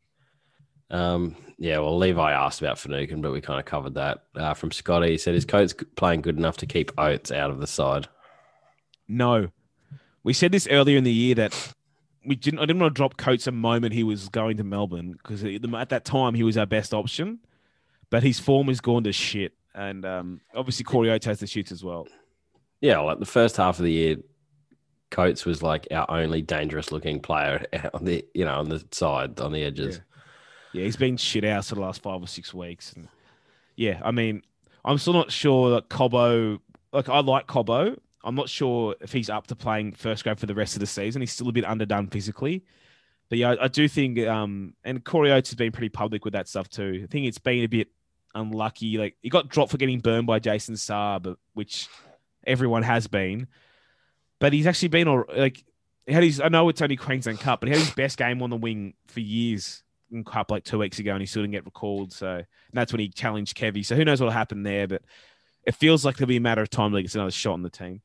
Levi asked about Finucane, but we kind of covered that. From Scotty, he said, is Coates playing good enough to keep Oates out of the side? No. We said this earlier in the year that I didn't want to drop Coates the moment he was going to Melbourne because at that time he was our best option, but his form has gone to shit. And obviously Corey Oates has the shits as well. Yeah, the first half of the year, Coates was like our only dangerous looking player on the on the side, on the edges. Yeah, he's been shit out for the last 5 or 6 weeks. And yeah, I mean, I'm still not sure that Cobbo, like I like Cobbo. I'm not sure if he's up to playing first grade for the rest of the season. He's still a bit underdone physically. But yeah, I do think, and Corey Oates has been pretty public with that stuff too. I think it's been a bit unlucky. Like he got dropped for getting burned by Jason Saab, which everyone has been. But he's actually been like he had his. I know it's only Queensland Cup, but he had his best game on the wing for years in Cup like 2 weeks ago, and he still didn't get recalled. So that's when he challenged Kevy. So who knows what'll happen there? But it feels like it'll be a matter of time to get another shot in the team.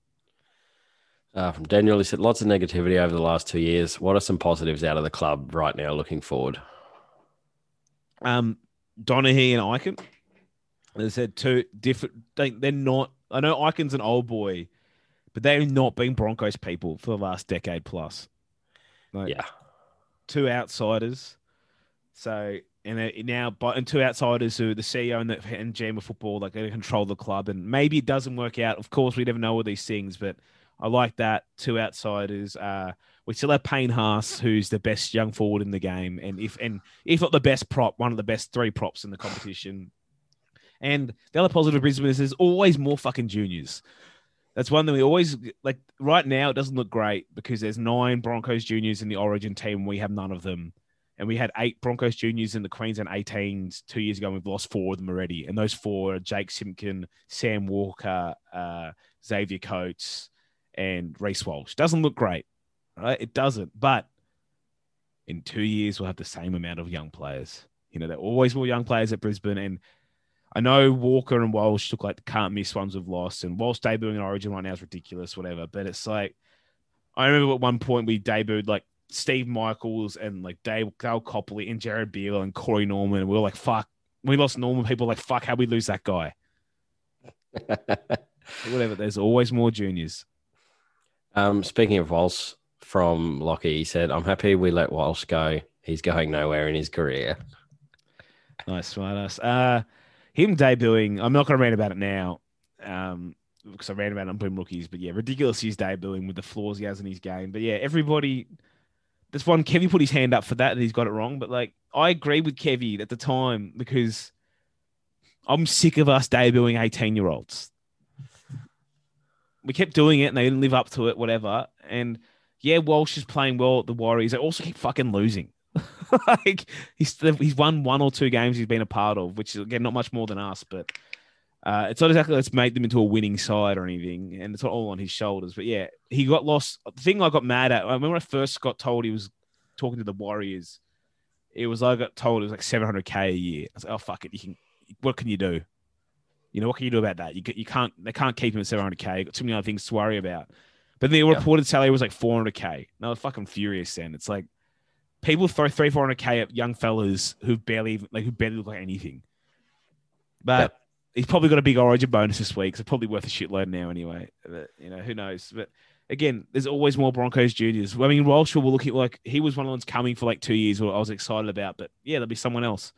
From Daniel, he said lots of negativity over the last 2 years. What are some positives out of the club right now looking forward? Donaghy and Eichen. As I said, two different. They're not. I know Eichen's an old boy, but they've not been Broncos people for the last decade plus. Like, yeah, two outsiders. So and two outsiders who are the CEO and GM of football, like they control the club. And maybe it doesn't work out. Of course, we never know all these things, but I like that. Two outsiders. We still have Payne Haas, who's the best young forward in the game, and if not the best prop, one of the best 3 props in the competition. And the other positive of Brisbane is there's always more fucking juniors. That's one thing we always like. Right now, it doesn't look great because there's 9 Broncos juniors in the Origin team, and we have none of them. And we had 8 Broncos juniors in the Queensland 18s 2 years ago, and we've lost 4 of them already. And those 4 are Jake Simpkin, Sam Walker, Xavier Coates, and Reece Walsh. Doesn't look great, right? It doesn't. But in 2 years, we'll have the same amount of young players. There are always more young players at Brisbane. And I know Walker and Walsh look like the can't miss ones we've lost. And Walsh debuting in Origin right now is ridiculous, whatever. But it's like, I remember at one point we debuted like Steve Michaels and like Dale Copley and Jared Beal and Corey Norman. And we were like, fuck. When we lost Norman, people were like, fuck, how'd we lose that guy? Whatever. There's always more juniors. Speaking of Walsh from Lockie, he said, I'm happy we let Walsh go. He's going nowhere in his career. Nice, smart ass. Him debuting, I'm not going to rant about it now because I ran about it on Boom Rookies, but yeah, ridiculous he's debuting with the flaws he has in his game. But yeah, everybody, this one, Kevy put his hand up for that and he's got it wrong. But like, I agree with Kevy at the time because I'm sick of us debuting 18-year-olds. We kept doing it and they didn't live up to it, whatever. And yeah, Walsh is playing well at the Warriors. They also keep fucking losing. Like he's won 1 or 2 games he's been a part of, which is again not much more than us, but it's not exactly let's make them into a winning side or anything, and it's not all on his shoulders. But yeah, he got lost. The thing I got mad at, I remember when I first got told he was talking to the Warriors, I got told it was like $700K a year. I was like, oh fuck it, what can you do? What can you do about that? You can't. They can't keep him at $700K. You've got too many other things to worry about. But the reported salary was like $400K. And I was fucking furious then. It's like people throw $300-400K at young fellas who barely look like anything. But he's probably got a big Origin bonus this week, so probably worth a shitload now anyway. But, who knows? But again, there's always more Broncos juniors. I mean, Walsh will look at like he was one of the ones coming for like 2 years. I was excited about, but yeah, there'll be someone else.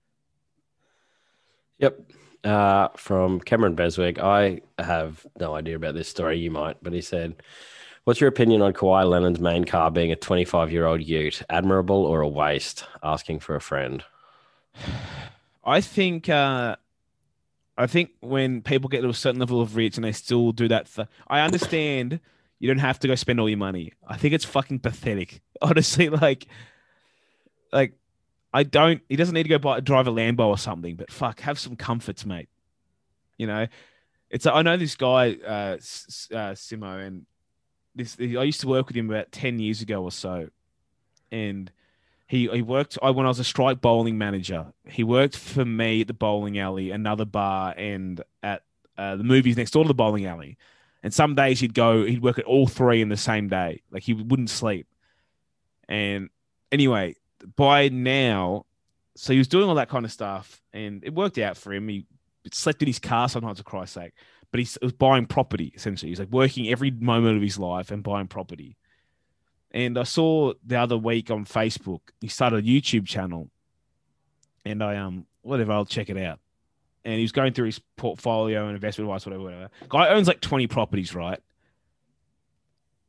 Yep. From Cameron Beswick, I have no idea about this story. You might, but he said, what's your opinion on Kawhi Leonard's main car being a 25-year-old ute? Admirable or a waste? Asking for a friend. I think when people get to a certain level of reach and they still do that, I understand you don't have to go spend all your money. I think it's fucking pathetic. Honestly, like he doesn't need to go drive a Lambo or something, but fuck, have some comforts, mate. It's I know this guy, Simo, and I used to work with him about 10 years ago or so. And he worked, when I was a strike bowling manager, he worked for me at the bowling alley, another bar, and at the movies next door to the bowling alley. And some days he'd work at all 3 in the same day. Like he wouldn't sleep. And anyway, by now, so he was doing all that kind of stuff and it worked out for him. He slept in his car sometimes, for Christ's sake, but he was buying property, essentially. He's like working every moment of his life and buying property. And I saw the other week on Facebook, he started a YouTube channel and I'll check it out. And he was going through his portfolio and investment advice, whatever. Guy owns like 20 properties, right?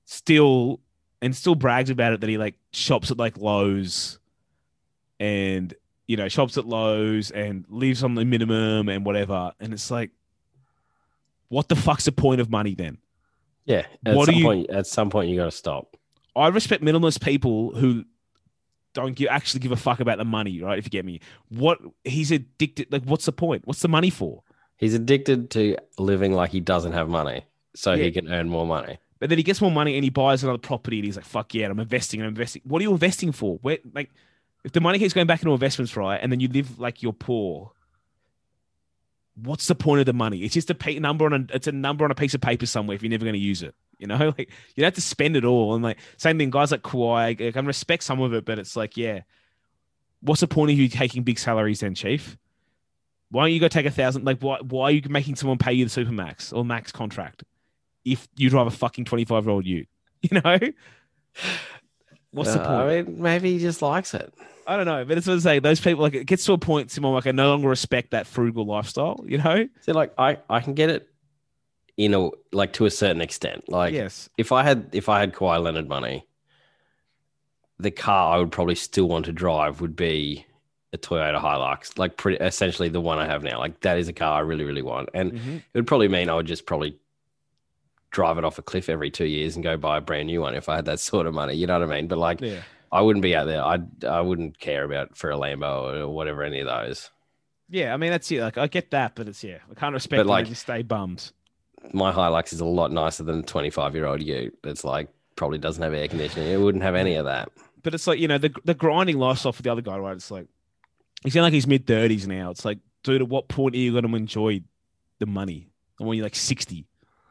still brags about it that he like shops at like Lowe's and shops at Lowe's and lives on the minimum and whatever. And it's like, what the fuck's the point of money then? Yeah. At some point you got to stop. I respect minimalist people who don't actually give a fuck about the money, right? If you get me. He's addicted. Like, what's the point? What's the money for? He's addicted to living like he doesn't have money so he can earn more money. But then he gets more money and he buys another property and he's like, fuck yeah, I'm investing. What are you investing for? If the money keeps going back into investments, right, and then you live like you're poor, what's the point of the money? It's just a number on a piece of paper somewhere if you're never going to use it. Like you don't have to spend it all. And like same thing, guys like Kawhi, I can respect some of it, but it's like, yeah, what's the point of you taking big salaries then, Chief? Why don't you go take 1,000? Like, why are you making someone pay you the Supermax or max contract if you drive a fucking 25-year-old ute? What's the point? I mean, maybe he just likes it. I don't know, but it's what I'm saying. Those people, like, it gets to a point, Simon, like I no longer respect that frugal lifestyle. So, like, I can get it, to a certain extent. Like, yes, if I had Kawhi Leonard money, the car I would probably still want to drive would be a Toyota Hilux, like essentially the one I have now. Like that is a car I really, really want. And it would probably mean I would just probably drive it off a cliff every 2 years and go buy a brand new one if I had that sort of money. You know what I mean? But like, I wouldn't be out there. I wouldn't care about for a Lambo or whatever, any of those. Yeah. I mean, that's it. Like I get that, but it's, I can't respect them. Just stay bums. My Hilux is a lot nicer than a 25-year-old ute. It's like probably doesn't have air conditioning. It wouldn't have any of that. But it's like, the grinding lifestyle for the other guy, right? It's like, he's in like his mid-30s now. It's like, dude, at what point are you going to enjoy the money? And when you're like 60?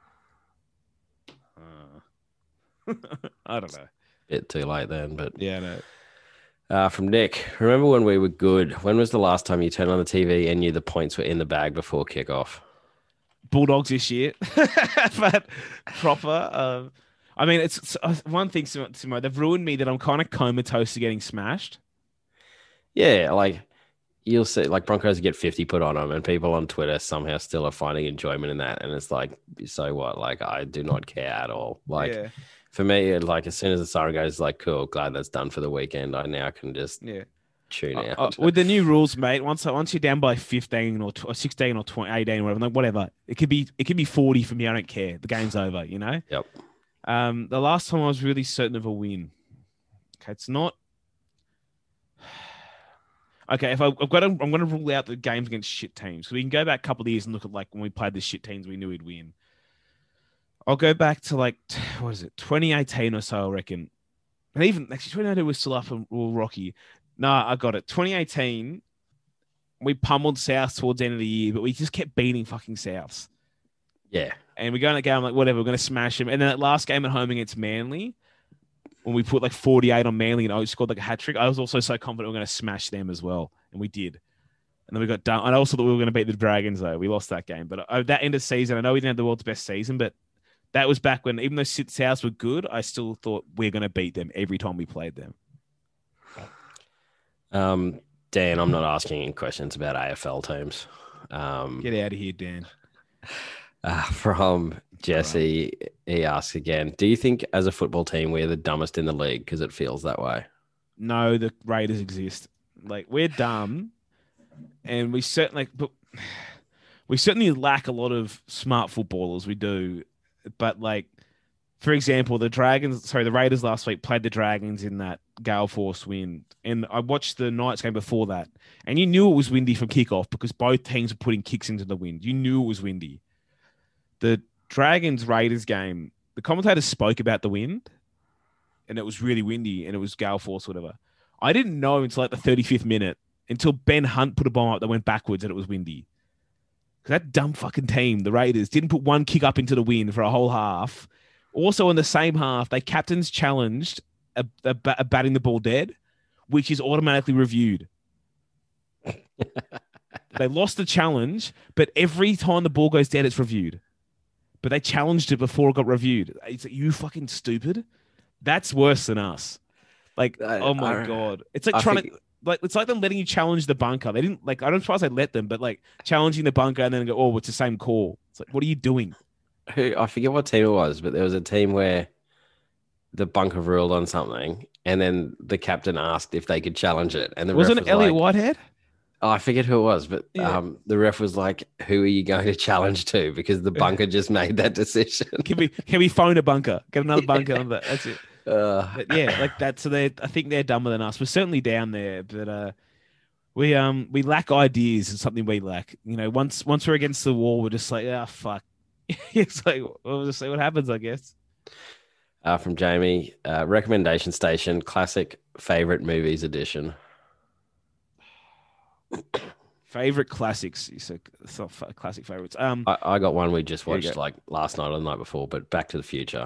I don't know. Bit too late then, but... Yeah, no. From Nick, remember when we were good? When was the last time you turned on the TV and knew the points were in the bag before kickoff? Bulldogs this year. But proper... I mean, it's one thing, Simo, they've ruined me that I'm kind of comatose to getting smashed. Yeah, like you'll see, like Broncos get 50 put on them, and people on Twitter somehow still are finding enjoyment in that. And it's like, so what? Like, I do not care at all. Like, for me, like as soon as the siren goes, like, cool, glad that's done for the weekend. I now can just tune out. With the new rules, mate, once you're down by 15 or 16 or 20, 18 or whatever, it could be 40 for me. I don't care. The game's over. Yep. The last time I was really certain of a win. Okay, it's not. Okay, I'm going to rule out the games against shit teams. So we can go back a couple of years and look at like when we played the shit teams, we knew we'd win. I'll go back to like, 2018 or so, I reckon. And even actually 2018 was still up and rocky. Nah, I got it. 2018, we pummeled South towards the end of the year, but we just kept beating fucking Souths. Yeah. And we go in that game, I'm like, whatever, we're going to smash them. And then that last game at home against Manly, when we put like 48 on Manly and I scored like a hat trick, I was also so confident we were going to smash them as well. And we did. And then we got done. I also thought we were going to beat the Dragons, though. We lost that game. But that end of season, I know we didn't have the world's best season, but that was back when, even though Souths were good, I still thought we're going to beat them every time we played them. Dan, I'm not asking any questions about AFL teams. Get out of here, Dan. From Jesse, he asks again, do you think as a football team we're the dumbest in the league because it feels that way? No, the Raiders exist. Like, we're dumb, and we certainly lack a lot of smart footballers. We do, but like, for example, the Raiders last week played the Dragons in that gale force wind, and I watched the Knights game before that, and you knew it was windy from kickoff because both teams were putting kicks into the wind. You knew it was windy. The Dragons-Raiders game, the commentators spoke about the wind, and it was really windy, and it was gale force, whatever. I didn't know until like the 35th minute, until Ben Hunt put a bomb up that went backwards and it was windy. Because that dumb fucking team, the Raiders, didn't put one kick up into the wind for a whole half. Also, in the same half, they captains challenged a batting the ball dead, which is automatically reviewed. They lost the challenge, but every time the ball goes dead, it's reviewed. But they challenged it before it got reviewed. It's like, you fucking stupid. That's worse than us. Like, oh my God. It's like it's like them letting you challenge the bunker. They didn't, like, I don't suppose they let them, but like challenging the bunker and then go, oh, it's the same call. It's like, what are you doing? I forget what team it was, but there was a team where the bunker ruled on something, and then the captain asked if they could challenge it, and the Wasn't ref it was Elliot like, Whitehead? oh, I forget who it was, but Yeah. the ref was like, "Who are you going to challenge to?" Because the bunker just made that decision. Can we phone a bunker? Get another bunker on that. That's it. Uh, But yeah, like that. So I think they're dumber than us. We're certainly down there, but we lack ideas. It's something we lack. You know, once we're against the wall, we're just like, ah, fuck. It's like we'll just see what happens, I guess. from Jamie, recommendation station, classic favorite movies edition. Favorite classics. You said it's not classic favorites. I got one we just Here you watched go. like last night or the night before, but Back to the Future.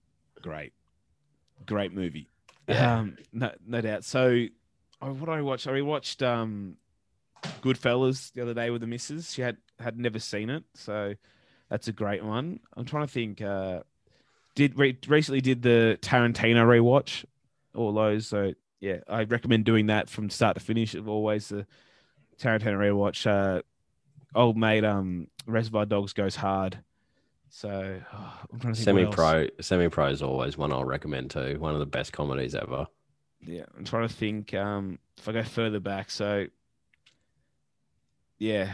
Great movie. Yeah. No doubt. So, what did I watch? I rewatched Goodfellas the other day with the missus. She had never seen it, so that's a great one. I'm trying to think. Recently did the Tarantino rewatch, all those. So yeah, I recommend doing that from start to finish. Of always the Tarantino rewatch. Old mate, Reservoir Dogs goes hard. So I'm trying to think. Semi-Pro is always one I'll recommend too. One of the best comedies ever. Yeah, I'm trying to think. If I go further back, so yeah,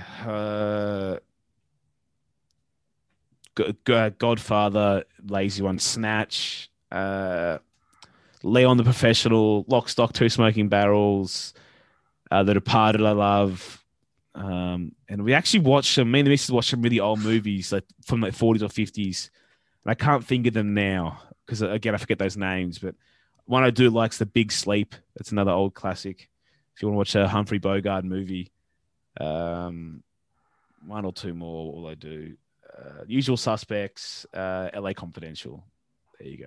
Godfather, lazy one, Snatch, Leon the Professional, Lock, Stock, Two Smoking Barrels, The Departed, I love. And we actually watched some. Me and the missus watched some really old movies, like from like 40s or 50s, and I can't think of them now because again I forget those names. But one I do like is The Big Sleep. It's another old classic. If you want to watch a Humphrey Bogart movie, one or two more. All I do, Usual Suspects, L.A. Confidential. There you go.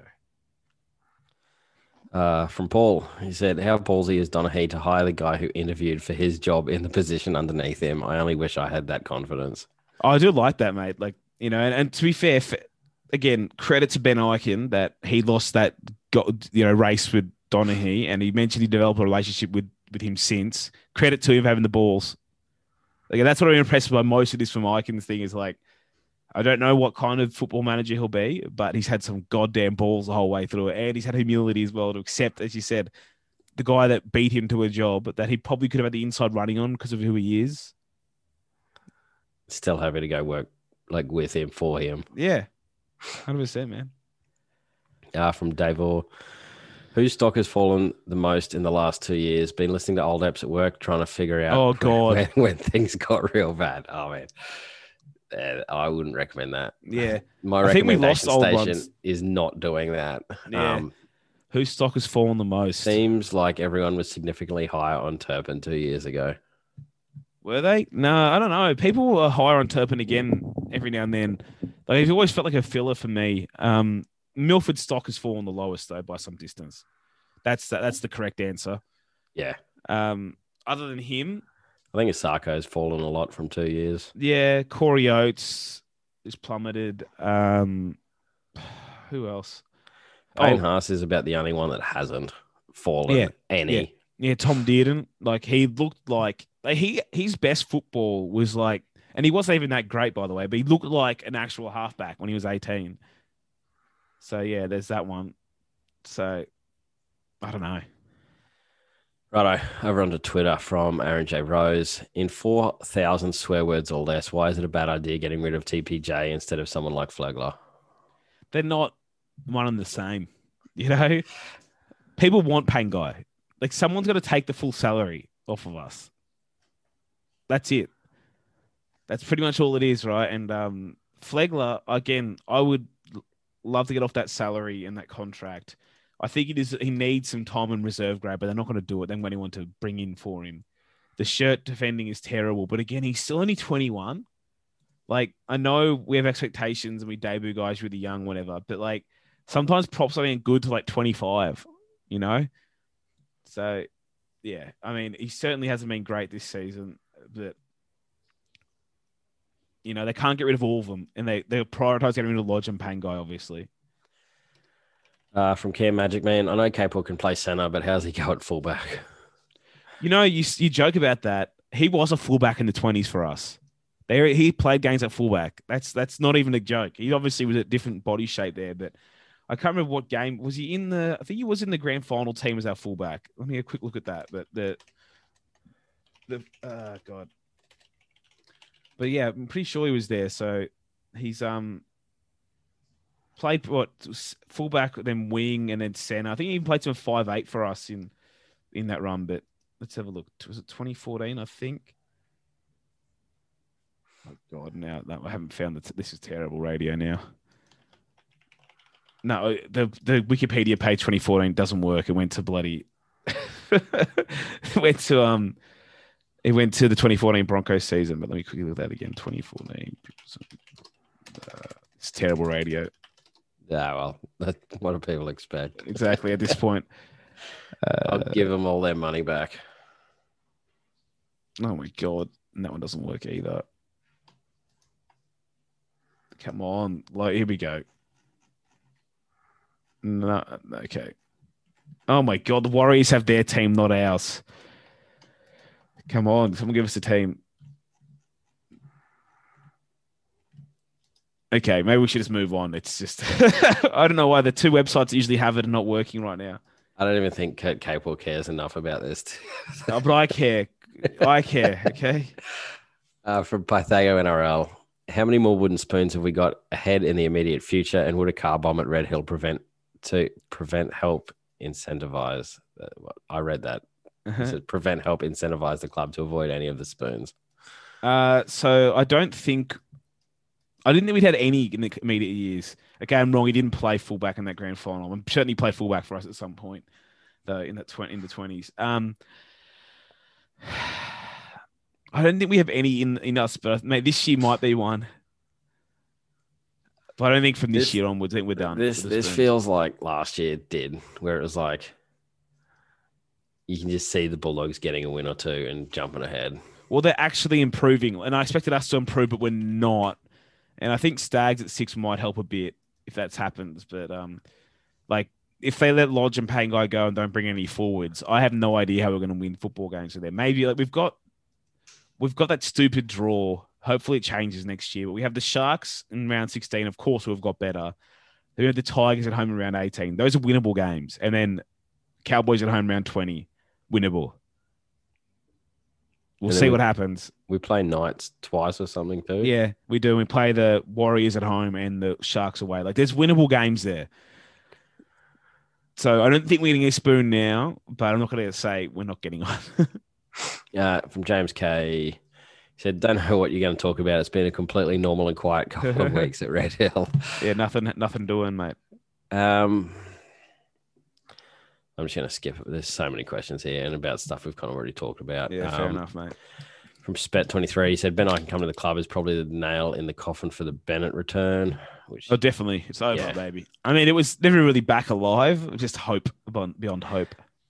From Paul, he said, "How ballsy is Donaghy to hire the guy who interviewed for his job in the position underneath him? I only wish I had that confidence." I do like that, mate. Like, you know, and to be fair, again, credit to Ben Eichen that he lost that race with Donaghy, and he mentioned he developed a relationship with him since. Credit to him having the balls. Like, that's what I'm impressed by most of this from Eichen's thing is like, I don't know what kind of football manager he'll be, but he's had some goddamn balls the whole way through it. And he's had humility as well to accept, as you said, the guy that beat him to a job that he probably could have had the inside running on because of who he is. Still happy to go work like with him, for him. Yeah, 100%, man. From Davor, whose stock has fallen the most in the last 2 years? Been listening to old apps at work, trying to figure out Oh, God. when things got real bad. Oh, man. I wouldn't recommend that. Yeah. My I think we recommendation lost old station ones. is not doing that. Yeah. Whose stock has fallen the most? Seems like everyone was significantly higher on Turpin 2 years ago. Were they? No, I don't know. People are higher on Turpin again every now and then. Like, he's always felt like a filler for me. Milford's stock has fallen the lowest, though, by some distance. That's the correct answer. Yeah. Other than him, I think Asako has fallen a lot from 2 years. yeah, Corey Oates is plummeted. Who else? Payne Haas is about the only one that hasn't fallen any. Yeah, Tom Dearden. Like, he looked like his best football was like, and he wasn't even that great, by the way, but he looked like an actual halfback when he was 18. So yeah, there's that one. So I don't know. Righto, over onto Twitter from Aaron J. Rose. In 4,000 swear words or less, why is it a bad idea getting rid of TPJ instead of someone like Flegler? They're not one and the same. You know, people want Pangai. Like, someone's got to take the full salary off of us. That's it. That's pretty much all it is, right? And Flegler, again, I would love to get off that salary and that contract. I think he needs some time in reserve grade, but they're not going to do it. They won't want to bring in for him. The shirt defending is terrible, but again, he's still only 21. Like, I know we have expectations and we debut guys really young, whatever, but like sometimes props are good to like 25, you know? So, yeah, I mean, he certainly hasn't been great this season, but you know, they can't get rid of all of them, and they prioritize getting rid of Lodge and Pangai, obviously. From Cam Magic Man, I know Capel can play center, but how's he go at fullback? You know, you joke about that. He was a fullback in the 20s for us. He played games at fullback. That's not even a joke. He obviously was a different body shape there, but I can't remember what game was he in the. I think he was in the grand final team as our fullback. Let me have a quick look at that. But God. But yeah, I'm pretty sure he was there. So he's played fullback, then wing, and then center. I think he even played some 5'8" for us in that run. But let's have a look. Was it 2014? I think. Oh God, now I haven't found that. This is terrible radio now. No, the Wikipedia page 2014 doesn't work. It went to bloody. It went to the 2014 Broncos season. But let me quickly look at that again. 2014. It's terrible radio. Yeah, well, what do people expect? Exactly at this point. I'll give them all their money back. Oh my God, and that one doesn't work either. Come on, here we go. No, okay. Oh my God, the Warriors have their team, not ours. Come on, someone give us a team. Okay, maybe we should just move on. It's just I don't know why the two websites that usually have it are not working right now. I don't even think Kurt Capewell cares enough about this. Oh, but I care. I care. Okay. From Pythago NRL, how many more wooden spoons have we got ahead in the immediate future? And would a car bomb at Red Hill help incentivize? I read that. It said help incentivize the club to avoid any of the spoons. So I didn't think we'd had any in the immediate years. Okay, I'm wrong. He didn't play fullback in that grand final. I'm certain he played fullback for us at some point, though, in the 20s. I don't think we have any in us, but this year might be one. But I don't think from this year onwards, I think we're done. This feels like last year did, where it was like you can just see the Bulldogs getting a win or two and jumping ahead. Well, they're actually improving, and I expected us to improve, but we're not. And I think Stags at 6 might help a bit if that happens. But if they let Lodge and Pangai go and don't bring any forwards, I have no idea how we're going to win football games with them. Maybe we've got that stupid draw. Hopefully it changes next year. But we have the Sharks in round 16, of course, who have got better. Then we have the Tigers at home in round 18. Those are winnable games. And then Cowboys at home round 20, winnable. We'll see what happens. We play Knights twice or something too. Yeah, we do. We play the Warriors at home and the Sharks away. There's winnable games there. So I don't think we're getting a spoon now, but I'm not going to say we're not getting on. From James K. He said, don't know what you're going to talk about. It's been a completely normal and quiet couple of weeks at Red Hill. Yeah, nothing doing, mate. I'm just going to skip it. There's so many questions here and about stuff we've kind of already talked about. Yeah, fair enough, mate. From Spet23, he said, Ben I can come to the club is probably the nail in the coffin for the Bennett return. Oh, definitely. It's over, baby. I mean, it was never really back alive. Just hope, beyond hope.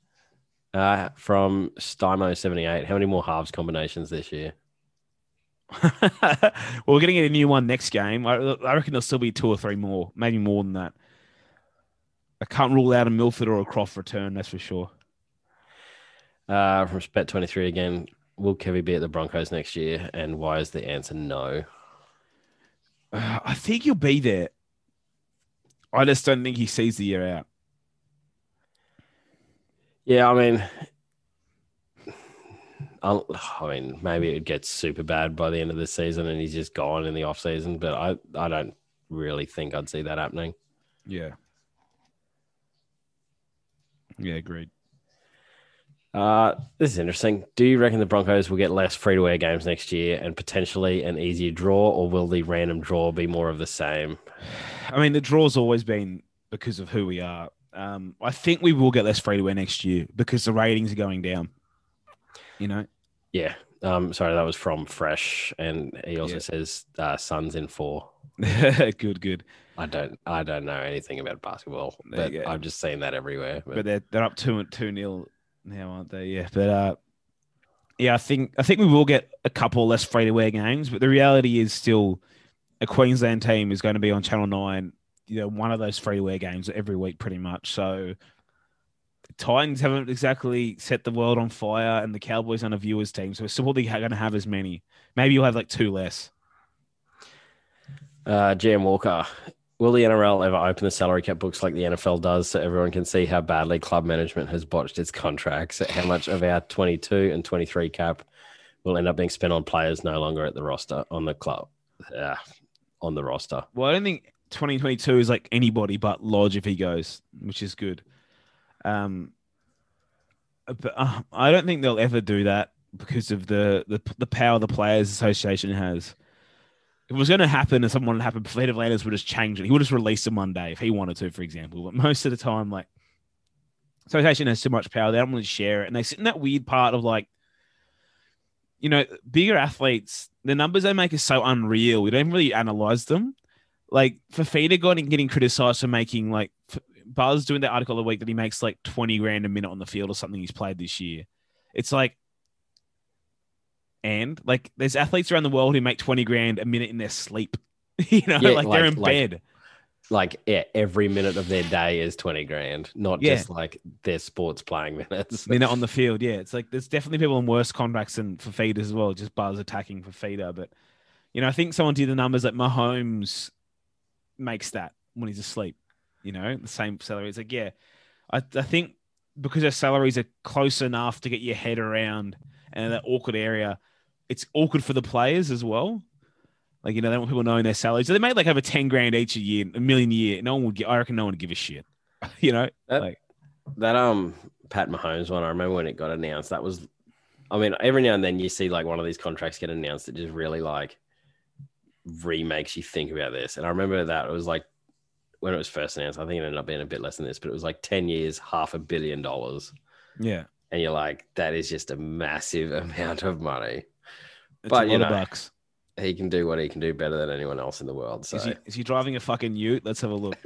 From Stymo78, how many more halves combinations this year? Well, we're going to get a new one next game. I reckon there'll still be 2 or 3 more, maybe more than that. I can't rule out a Milford or a Croft return, that's for sure. From Spet23 again, will Kevy be at the Broncos next year? And why is the answer no? I think he'll be there. I just don't think he sees the year out. Yeah, I mean, maybe it gets super bad by the end of the season and he's just gone in the off season, but I don't really think I'd see that happening. Yeah. Yeah, agreed. This is interesting. Do you reckon the Broncos will get less free-to-air games next year and potentially an easier draw, or will the random draw be more of the same? I mean, the draw's always been because of who we are. I think we will get less free-to-air next year because the ratings are going down. You know? Yeah. Sorry, that was from Fresh, and he also says Suns in 4. Good. I don't know anything about basketball, but I've just seen that everywhere. But they're up 2-0 now, aren't they? Yeah, but I think we will get a couple less free-to-air games, but the reality is still a Queensland team is going to be on Channel 9, one of those free-to-air games every week pretty much. So the Titans haven't exactly set the world on fire, and the Cowboys aren't a viewers team, so we're still probably going to have as many. Maybe you'll have 2 less. GM Walker, Will the NRL ever open the salary cap books like the NFL does so everyone can see how badly club management has botched its contracts? How much of our 22 and 23 cap will end up being spent on players no longer at the roster, on the club, on the roster? Well, I don't think 2022 is like anybody but Lodge if he goes, which is good. But I don't think they'll ever do that because of the power the Players Association has. If it was going to happen and something wanted to happen, Fleet Atlantis would just change it. He would just release them one day if he wanted to, for example. But most of the time, like, association has too much power. They don't want to share it. And they sit in that weird part of like, you know, bigger athletes, the numbers they make is so unreal. We don't really analyze them. Like, Fafita getting criticized for making, like, Buzz doing that article of the week that he makes like 20 grand a minute on the field or something he's played this year. It's like, and like there's athletes around the world who make 20 grand a minute in their sleep, you know, yeah, like they're in bed. Like, yeah, every minute of their day is 20 grand, not just like their sports playing minutes. Minute on the field. Yeah. It's like, there's definitely people on worse contracts than Fafita as well. Just Buzz attacking Fafita. But, you know, I think someone did the numbers like Mahomes makes that when he's asleep, you know, the same salary. It's like, yeah, I think because their salaries are close enough to get your head around and that awkward area, it's awkward for the players as well. Like, you know, they want people knowing their salaries. So they made like over 10 grand each a year, $1 million a year. I reckon no one would give a shit. You know, that Pat Mahomes one, I remember when it got announced, that was, I mean, every now and then you see like one of these contracts get announced that just really like remakes you think about this. And I remember that it was like, when it was first announced, I think it ended up being a bit less than this, but it was like 10 years, $500 million. Yeah. And you're like, that is just a massive amount of money. It's but, a lot of bucks. He can do what he can do better than anyone else in the world. So is he driving a fucking ute? Let's have a look.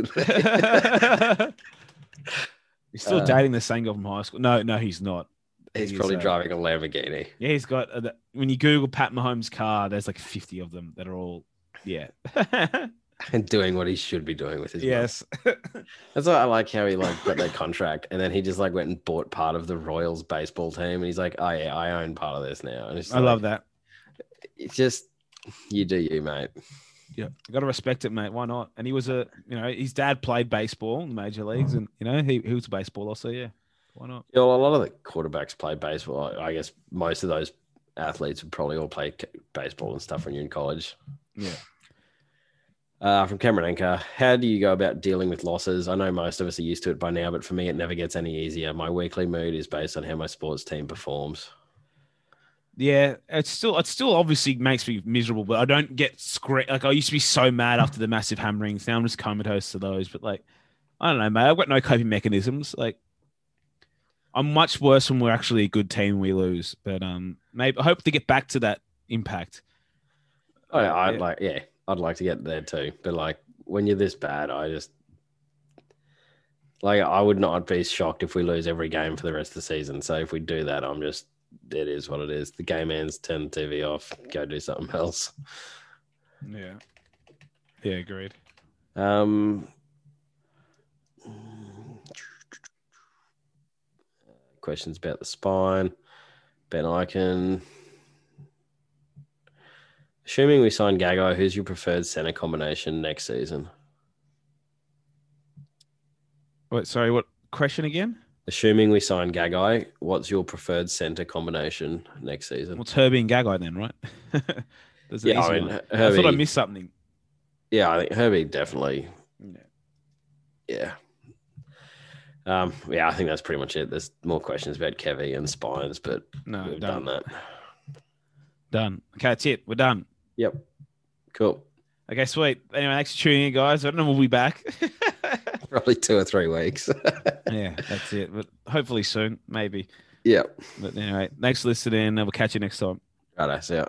He's still dating the same girl from high school. No, he's not. He's probably driving a Lamborghini. Yeah, he's got, when you Google Pat Mahomes' car, there's like 50 of them that are all, yeah. And doing what he should be doing with his yes. That's why I like how he like got that contract and then he just like went and bought part of the Royals baseball team and he's like, oh yeah, I own part of this now. And I love that. It's just, you do you, mate. Yeah, you got to respect it, mate. Why not? And he was his dad played baseball in the major leagues, and you know he was a baseballer, so yeah, why not? Yeah, well, a lot of the quarterbacks play baseball. I guess most of those athletes would probably all play baseball and stuff when you're in college. Yeah. From Cameron Anchor, how do you go about dealing with losses? I know most of us are used to it by now, but for me, it never gets any easier. My weekly mood is based on how my sports team performs. Yeah, it still obviously makes me miserable, but I don't get like I used to be so mad after the massive hammerings. Now I'm just comatose to those. But like, I don't know, mate. I've got no coping mechanisms. Like, I'm much worse when we're actually a good team and we lose. But maybe I hope to get back to that impact. Oh, yeah, I'd like to get there too. But like when you're this bad, I would not be shocked if we lose every game for the rest of the season. So if we do that, it is what it is. The game ends, turn the TV off, go do something else. Yeah. Yeah, agreed. Questions about the spine. Ben Eichen. Assuming we sign Gagai, who's your preferred center combination next season? Wait, sorry, what question again? Assuming we sign Gagai, what's your preferred center combination next season? Well, it's Herbie and Gagai then, right? Herbie, I thought I missed something. Yeah, I think Herbie definitely. Yeah. I think that's pretty much it. There's more questions about Kevy and spines, but we've done that. Done. Okay, that's it. We're done. Yep. Cool. Okay, sweet. Anyway, thanks for tuning in, guys. I don't know when we'll be back. Probably 2 or 3 weeks. Yeah, that's it. But hopefully soon, maybe. Yep. But anyway, thanks for listening, and we'll catch you next time. Righto, see ya.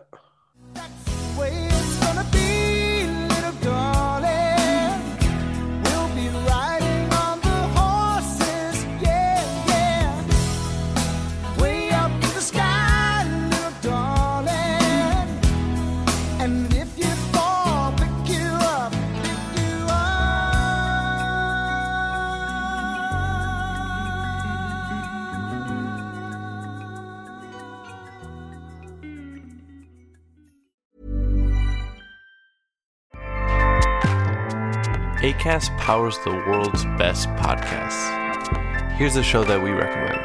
Acast powers the world's best podcasts. Here's a show that we recommend.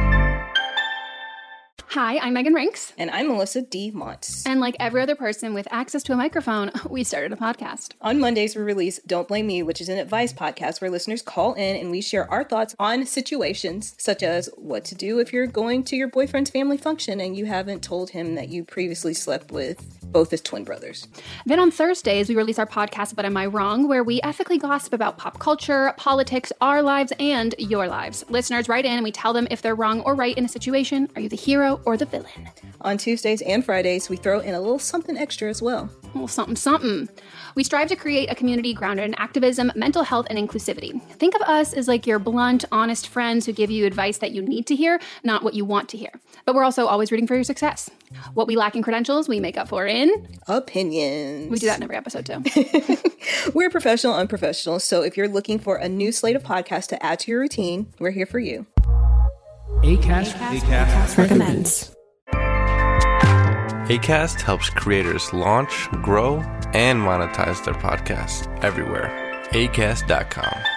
Hi, I'm Megan Rinks. And I'm Melissa D. Montz. And like every other person with access to a microphone, we started a podcast. On Mondays, we release Don't Blame Me, which is an advice podcast where listeners call in and we share our thoughts on situations such as what to do if you're going to your boyfriend's family function and you haven't told him that you previously slept with both his twin brothers. Then on Thursdays, we release our podcast, But Am I Wrong?, where we ethically gossip about pop culture, politics, our lives, and your lives. Listeners write in and we tell them if they're wrong or right in a situation. Are you the hero or the villain? On Tuesdays and Fridays, we throw in a little something extra as well. A little something, something. We strive to create a community grounded in activism, mental health, and inclusivity. Think of us as like your blunt, honest friends who give you advice that you need to hear, not what you want to hear. But we're also always rooting for your success. What we lack in credentials, we make up for in opinions. We do that in every episode too. We're professional, unprofessional. So if you're looking for a new slate of podcasts to add to your routine, we're here for you. Acast recommends. Acast helps creators launch, grow, and monetize their podcasts everywhere. Acast.com.